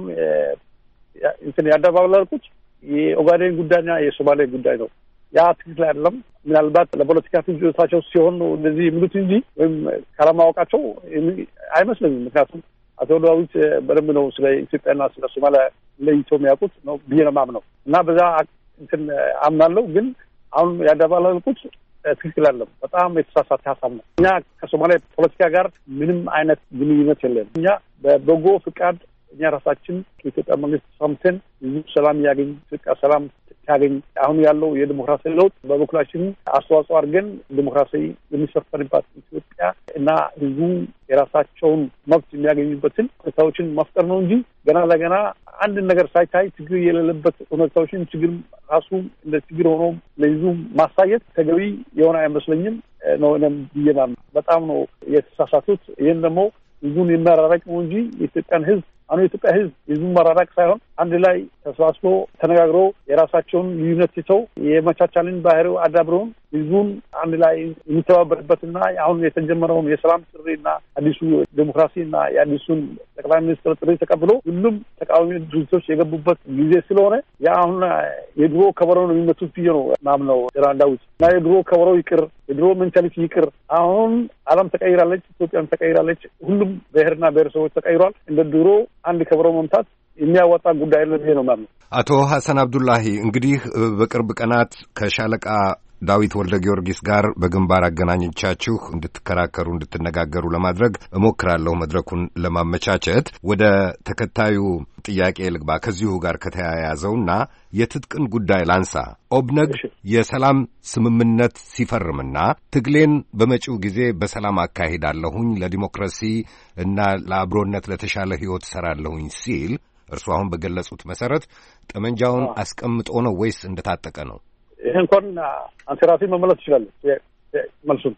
እንትን ያደባበላልኩት የኦጋዴን ጉዳይና የሶማሌ ጉዳይ ነው። ያ ትክክል አይደለም። ምናልባት ለፖለቲካ ፍጆታቸው ሲሆን ነው እንደዚህ የሚሉት እንጂ ወይም ካለማወቃቸው አይመስለኝም። ምክንያቱም አቶ ዳዊት በደንብ ነው ስለ ኢትዮጵያና ስለ ሶማሊያ ለይቶ የሚያውቁት ነው ብዬ ነው የማምነው እና በዛ እንትን አምናለሁ። ግን አሁን ያደባለልኩት ትክክል አይደለም። በጣም የተሳሳተ ሀሳብ ነው። እኛ ከሶማሊያ ፖለቲካ ጋር ምንም አይነት ግንኙነት የለም። እኛ በበጎ ፍቃድ እኛ ራሳችን ከኢትዮጵያ መንግስት ሰምተን ብዙ ሰላም ያገኝ ኢትዮጵያ ሰላም ያገኝ አሁን ያለው የዲሞክራሲ ለውጥ በበኩላችን አስተዋጽኦ አድርገን ዲሞክራሲ የሚሰፈንባት ኢትዮጵያ እና ህዝቡ የራሳቸውን መብት የሚያገኙበትን ሁኔታዎችን መፍጠር ነው እንጂ ገና ለገና አንድ ነገር ሳይታይ ችግር የሌለበት ሁኔታዎችን ችግር ራሱ እንደ ችግር ሆኖ ለህዝቡ ማሳየት ተገቢ የሆነ አይመስለኝም ነው እኔም ብዬናል። በጣም ነው የተሳሳቱት። ይህን ደግሞ ህዝቡን የሚያራራቅ ነው እንጂ የኢትዮጵያን ህዝብ አሁን የኢትዮጵያ ህዝብ ህዝቡን ማራራቅ ሳይሆን አንድ ላይ ተሰባስቦ ተነጋግሮ የራሳቸውን ልዩነት ትተው የመቻቻልን ባህሪው አዳብረውን ህዝቡን አንድ ላይ የሚተባበርበትና አሁን የተጀመረውን የሰላም ጥሪና አዲሱ ዴሞክራሲና የአዲሱን ጠቅላይ ሚኒስትር ጥሪ ተቀብሎ ሁሉም ተቃዋሚ ድርጅቶች የገቡበት ጊዜ ስለሆነ ያ አሁን የድሮ ከበሮ ነው የሚመቱት ብዬ ነው ማምነው። ዳዊት እና የድሮ ከበሮ ይቅር፣ የድሮ ሜንታሊቲ ይቅር። አሁን ዓለም ተቀይራለች፣ ኢትዮጵያም ተቀይራለች፣ ሁሉም ብሔርና ብሔረሰቦች ተቀይሯል። እንደ ድሮ አንድ ከበሮ መምታት የሚያወጣ ጉዳይ ለዚህ ነው ማለት። አቶ ሐሰን አብዱላሂ እንግዲህ በቅርብ ቀናት ከሻለቃ ዳዊት ወልደ ጊዮርጊስ ጋር በግንባር አገናኝቻችሁ እንድትከራከሩ እንድትነጋገሩ ለማድረግ እሞክራለሁ መድረኩን ለማመቻቸት። ወደ ተከታዩ ጥያቄ ልግባ። ከዚሁ ጋር ከተያያዘውና የትጥቅን ጉዳይ ላንሳ። ኦብነግ የሰላም ስምምነት ሲፈርምና ትግሌን በመጪው ጊዜ በሰላም አካሂዳለሁኝ ለዲሞክራሲ እና ለአብሮነት ለተሻለ ሕይወት ሰራለሁኝ ሲል እርሱ አሁን በገለጹት መሰረት ጠመንጃውን አስቀምጦ ነው ወይስ እንደታጠቀ ነው? ይሄ እንኳን አንተ ራስህ መመለስ ትችላለህ መልሱን።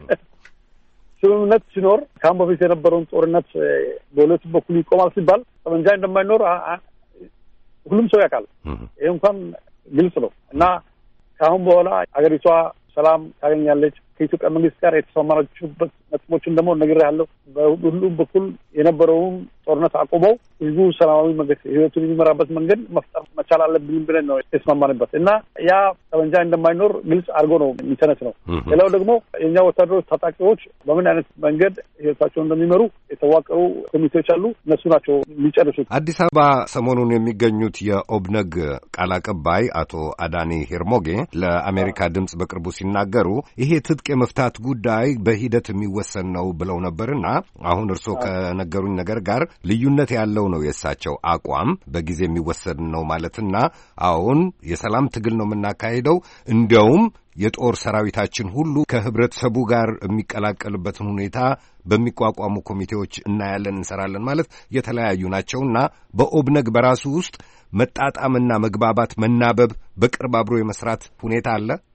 ስምምነት ሲኖር ከአሁን በፊት የነበረውን ጦርነት በሁለቱ በኩል ይቆማል ሲባል ጠመንጃ እንደማይኖር ሁሉም ሰው ያውቃል። ይሄ እንኳን ግልጽ ነው እና ከአሁን በኋላ አገሪቷ ሰላም ታገኛለች። ከኢትዮጵያ መንግስት ጋር የተሰማራችሁበት ነጥቦችን ደግሞ ነግሬሃለሁ። በሁሉም በኩል የነበረውን ጦርነት አቁመው ህዝቡ ሰላማዊ መንገድ ህይወቱን የሚመራበት መንገድ መፍጠር መቻል አለብን ብለን ነው የተስማማንበት እና ያ ጠመንጃ እንደማይኖር ግልጽ አድርጎ ነው የሚተነት ነው። ሌላው ደግሞ የእኛ ወታደሮች ታጣቂዎች በምን አይነት መንገድ ህይወታቸውን እንደሚመሩ የተዋቀሩ ኮሚቴዎች አሉ። እነሱ ናቸው የሚጨርሱት። አዲስ አበባ ሰሞኑን የሚገኙት የኦብነግ ቃል አቀባይ አቶ አዳኒ ሄርሞጌ ለአሜሪካ ድምጽ በቅርቡ ሲናገሩ ይሄ ትጥቅ የመፍታት ጉዳይ በሂደት የሚወሰን ነው ብለው ነበርና አሁን እርስዎ ከነገሩኝ ነገር ጋር ልዩነት ያለው ነው የእሳቸው አቋም። በጊዜ የሚወሰን ነው ማለትና አሁን የሰላም ትግል ነው የምናካሄደው፣ እንዲያውም የጦር ሰራዊታችን ሁሉ ከህብረተሰቡ ጋር የሚቀላቀልበትን ሁኔታ በሚቋቋሙ ኮሚቴዎች እናያለን፣ እንሰራለን ማለት የተለያዩ ናቸውና በኦብነግ በራሱ ውስጥ መጣጣምና መግባባት፣ መናበብ፣ በቅርብ አብሮ የመስራት ሁኔታ አለ።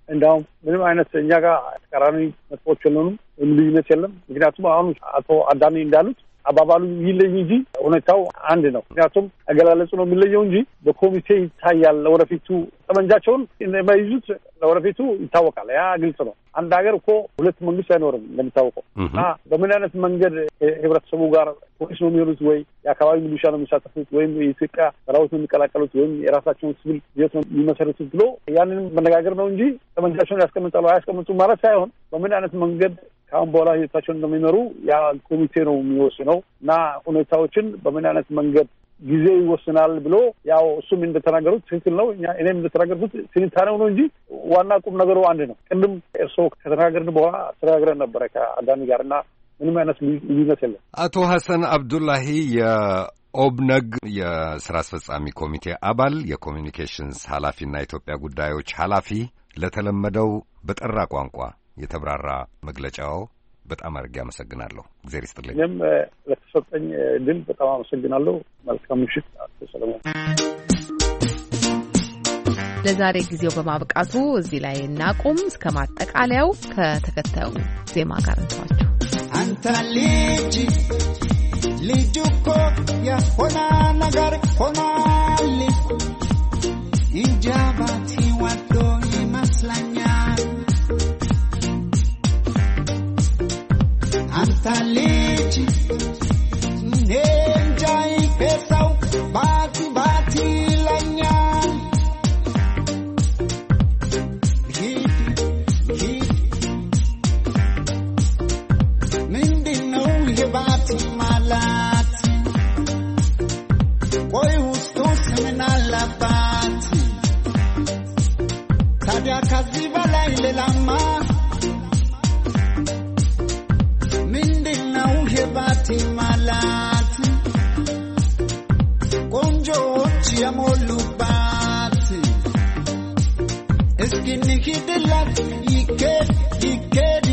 እንደውም ምንም አይነት እኛ ጋር ተቃራኒ መስፎች የለንም፣ ልዩነት የለም። ምክንያቱም አሁን አቶ አዳኒ እንዳሉት አባባሉ ይለይ እንጂ ሁኔታው አንድ ነው። ምክንያቱም አገላለጹ ነው የሚለየው እንጂ በኮሚቴ ይታያል። ለወደፊቱ ጠመንጃቸውን እንደማይዙት ለወደፊቱ ይታወቃል። ያ ግልጽ ነው። አንድ ሀገር እኮ ሁለት መንግስት አይኖርም እንደሚታወቀው እና በምን አይነት መንገድ ህብረተሰቡ ጋር ፖሊስ ነው የሚሆኑት ወይ የአካባቢ ሚሊሻ ነው የሚሳተፉት ወይም የኢትዮጵያ ሰራዊት ነው የሚቀላቀሉት ወይም የራሳቸውን ሲቪል ቤት ነው የሚመሰርቱት ብሎ ያንንም መነጋገር ነው እንጂ ጠመንጃቸውን ያስቀምጣሉ አያስቀምጡም ማለት ሳይሆን በምን አይነት መንገድ ካሁን በኋላ ህይወታቸውን እንደሚመሩ ያ ኮሚቴ ነው የሚወስነው እና ሁኔታዎችን በምን አይነት መንገድ ጊዜ ይወስናል ብሎ ያው እሱም እንደተናገሩት ትክክል ነው። እኛ እኔም እንደተናገርኩት ትንታኔው ነው እንጂ ዋና ቁም ነገሩ አንድ ነው። ቅድም እርስዎ ከተናገርን በኋላ ተነጋግረን ነበረ ከአዳኒ ጋር እና ምንም አይነት ልዩነት የለም። አቶ ሐሰን አብዱላሂ የኦብነግ የስራ አስፈጻሚ ኮሚቴ አባል የኮሚኒኬሽንስ ኃላፊና የኢትዮጵያ ጉዳዮች ኃላፊ ለተለመደው በጠራ ቋንቋ የተብራራ መግለጫው በጣም አድርጌ አመሰግናለሁ። እግዚአብሔር ይስጥልኝ። እኔም ለተሰጠኝ ድል በጣም አመሰግናለሁ። መልካም ምሽት አቶ ሰለሞን። ለዛሬ ጊዜው በማብቃቱ እዚህ ላይ እናቁም። እስከ ማጠቃለያው ከተከታዩ ዜማ ጋር እንተዋችሁ። አንተ ልጅ ልጅ እኮ የሆነ ነገር ሆኗል። ኢጃባቲ ወዶ ይመስለኛል። አንተ ልጅ እንጃይ ከሰው ባቲ ባቲ ይለኛል። ምንድነው የባቲ ማለት? ቆይ ውስጡስ ምን አለባት? ታዲያ ከዚህ በላይ ሌላማ ባቲ ማለት? ቆንጆች የሞሉባት እስኪ ንሂድላት ይኬድ ይኬድ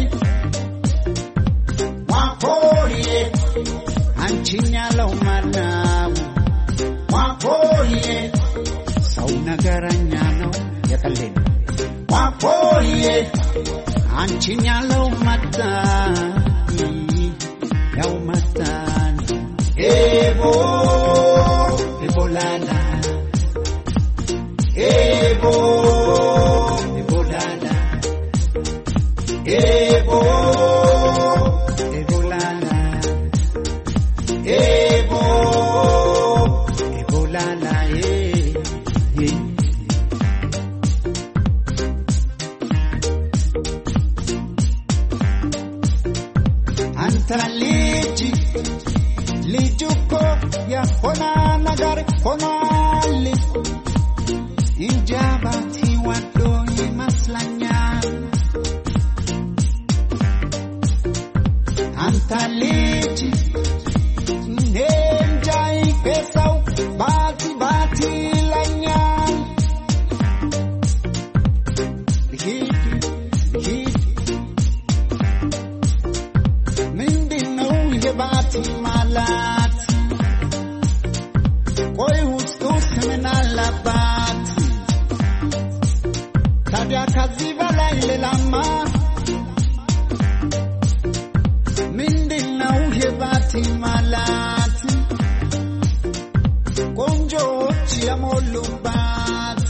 ዋፎዬ አንቺን ያለው ማናው? ዋፎዬ ሰው ነገረኛ ነው የቀለኝ። ዋፎዬ አንቺን ያለው ማታ ያው መጣን ኤቦ ኤቦላላ ኤቦ ኤቦላላ ኤቦ ኤቦላላ ኤቦ ኤቦላላ አንተ ልጅ ልጅ እኮ የሆነ ነገር ሆኗል። ኢጃባቲ ወዶ ይመስለኛል። አንተ ልጅ እንጃይ ከሰው ባቲ ባቲ ይለኛል። ባቲ ማለት? ቆይ ውስጡስ ምን አለባት? ታዲያ ከዚህ በላይ ሌላማ ምንድነው የባቲ ማለት? ቆንጆች የሞሉባት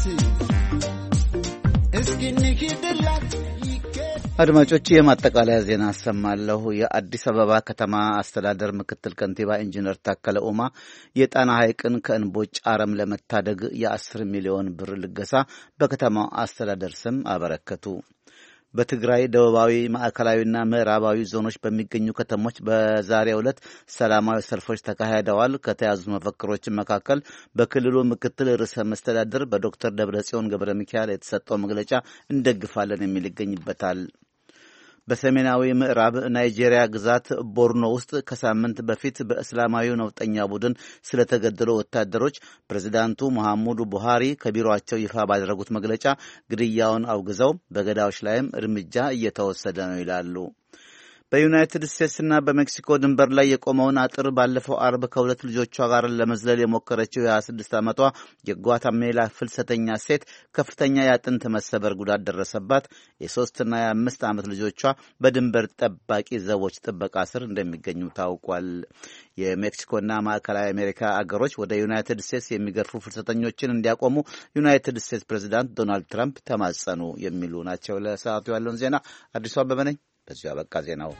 እስኪ ንሂድላት። አድማጮች የማጠቃለያ ዜና አሰማለሁ። የአዲስ አበባ ከተማ አስተዳደር ምክትል ከንቲባ ኢንጂነር ታከለ ኡማ የጣና ሐይቅን ከእንቦጭ አረም ለመታደግ የአስር ሚሊዮን ብር ልገሳ በከተማው አስተዳደር ስም አበረከቱ። በትግራይ ደቡባዊ ማዕከላዊና ምዕራባዊ ዞኖች በሚገኙ ከተሞች በዛሬው ዕለት ሰላማዊ ሰልፎች ተካሂደዋል። ከተያዙ መፈክሮች መካከል በክልሉ ምክትል ርዕሰ መስተዳድር በዶክተር ደብረጽዮን ገብረ ሚካኤል የተሰጠው መግለጫ እንደግፋለን የሚል ይገኝበታል። በሰሜናዊ ምዕራብ ናይጄሪያ ግዛት ቦርኖ ውስጥ ከሳምንት በፊት በእስላማዊ ነውጠኛ ቡድን ስለተገደሉ ወታደሮች ፕሬዝዳንቱ መሐሙዱ ቡሃሪ ከቢሮአቸው ይፋ ባደረጉት መግለጫ ግድያውን አውግዘው በገዳዮች ላይም እርምጃ እየተወሰደ ነው ይላሉ። በዩናይትድ ስቴትስና በሜክሲኮ ድንበር ላይ የቆመውን አጥር ባለፈው አርብ ከሁለት ልጆቿ ጋር ለመዝለል የሞከረችው የሃያ ስድስት ዓመቷ የጓታሜላ ፍልሰተኛ ሴት ከፍተኛ የአጥንት መሰበር ጉዳት ደረሰባት። የሶስትና የአምስት ዓመት ልጆቿ በድንበር ጠባቂ ዘቦች ጥበቃ ስር እንደሚገኙ ታውቋል። የሜክሲኮና ማዕከላዊ አሜሪካ አገሮች ወደ ዩናይትድ ስቴትስ የሚገርፉ ፍልሰተኞችን እንዲያቆሙ ዩናይትድ ስቴትስ ፕሬዚዳንት ዶናልድ ትራምፕ ተማጸኑ የሚሉ ናቸው። ለሰዓቱ ያለውን ዜና አዲሱ አበበ ነኝ። በዚሁ አበቃ ዜናው።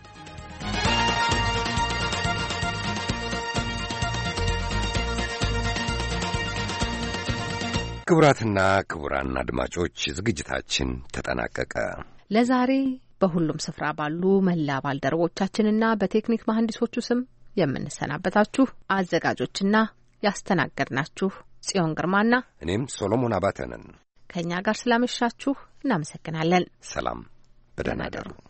ክቡራትና ክቡራን አድማጮች ዝግጅታችን ተጠናቀቀ። ለዛሬ በሁሉም ስፍራ ባሉ መላ ባልደረቦቻችንና በቴክኒክ መሐንዲሶቹ ስም የምንሰናበታችሁ አዘጋጆችና ያስተናገድናችሁ ጽዮን ግርማና እኔም ሶሎሞን አባተ ነን። ከእኛ ጋር ስላመሻችሁ እናመሰግናለን። ሰላም፣ በደህና እደሩ።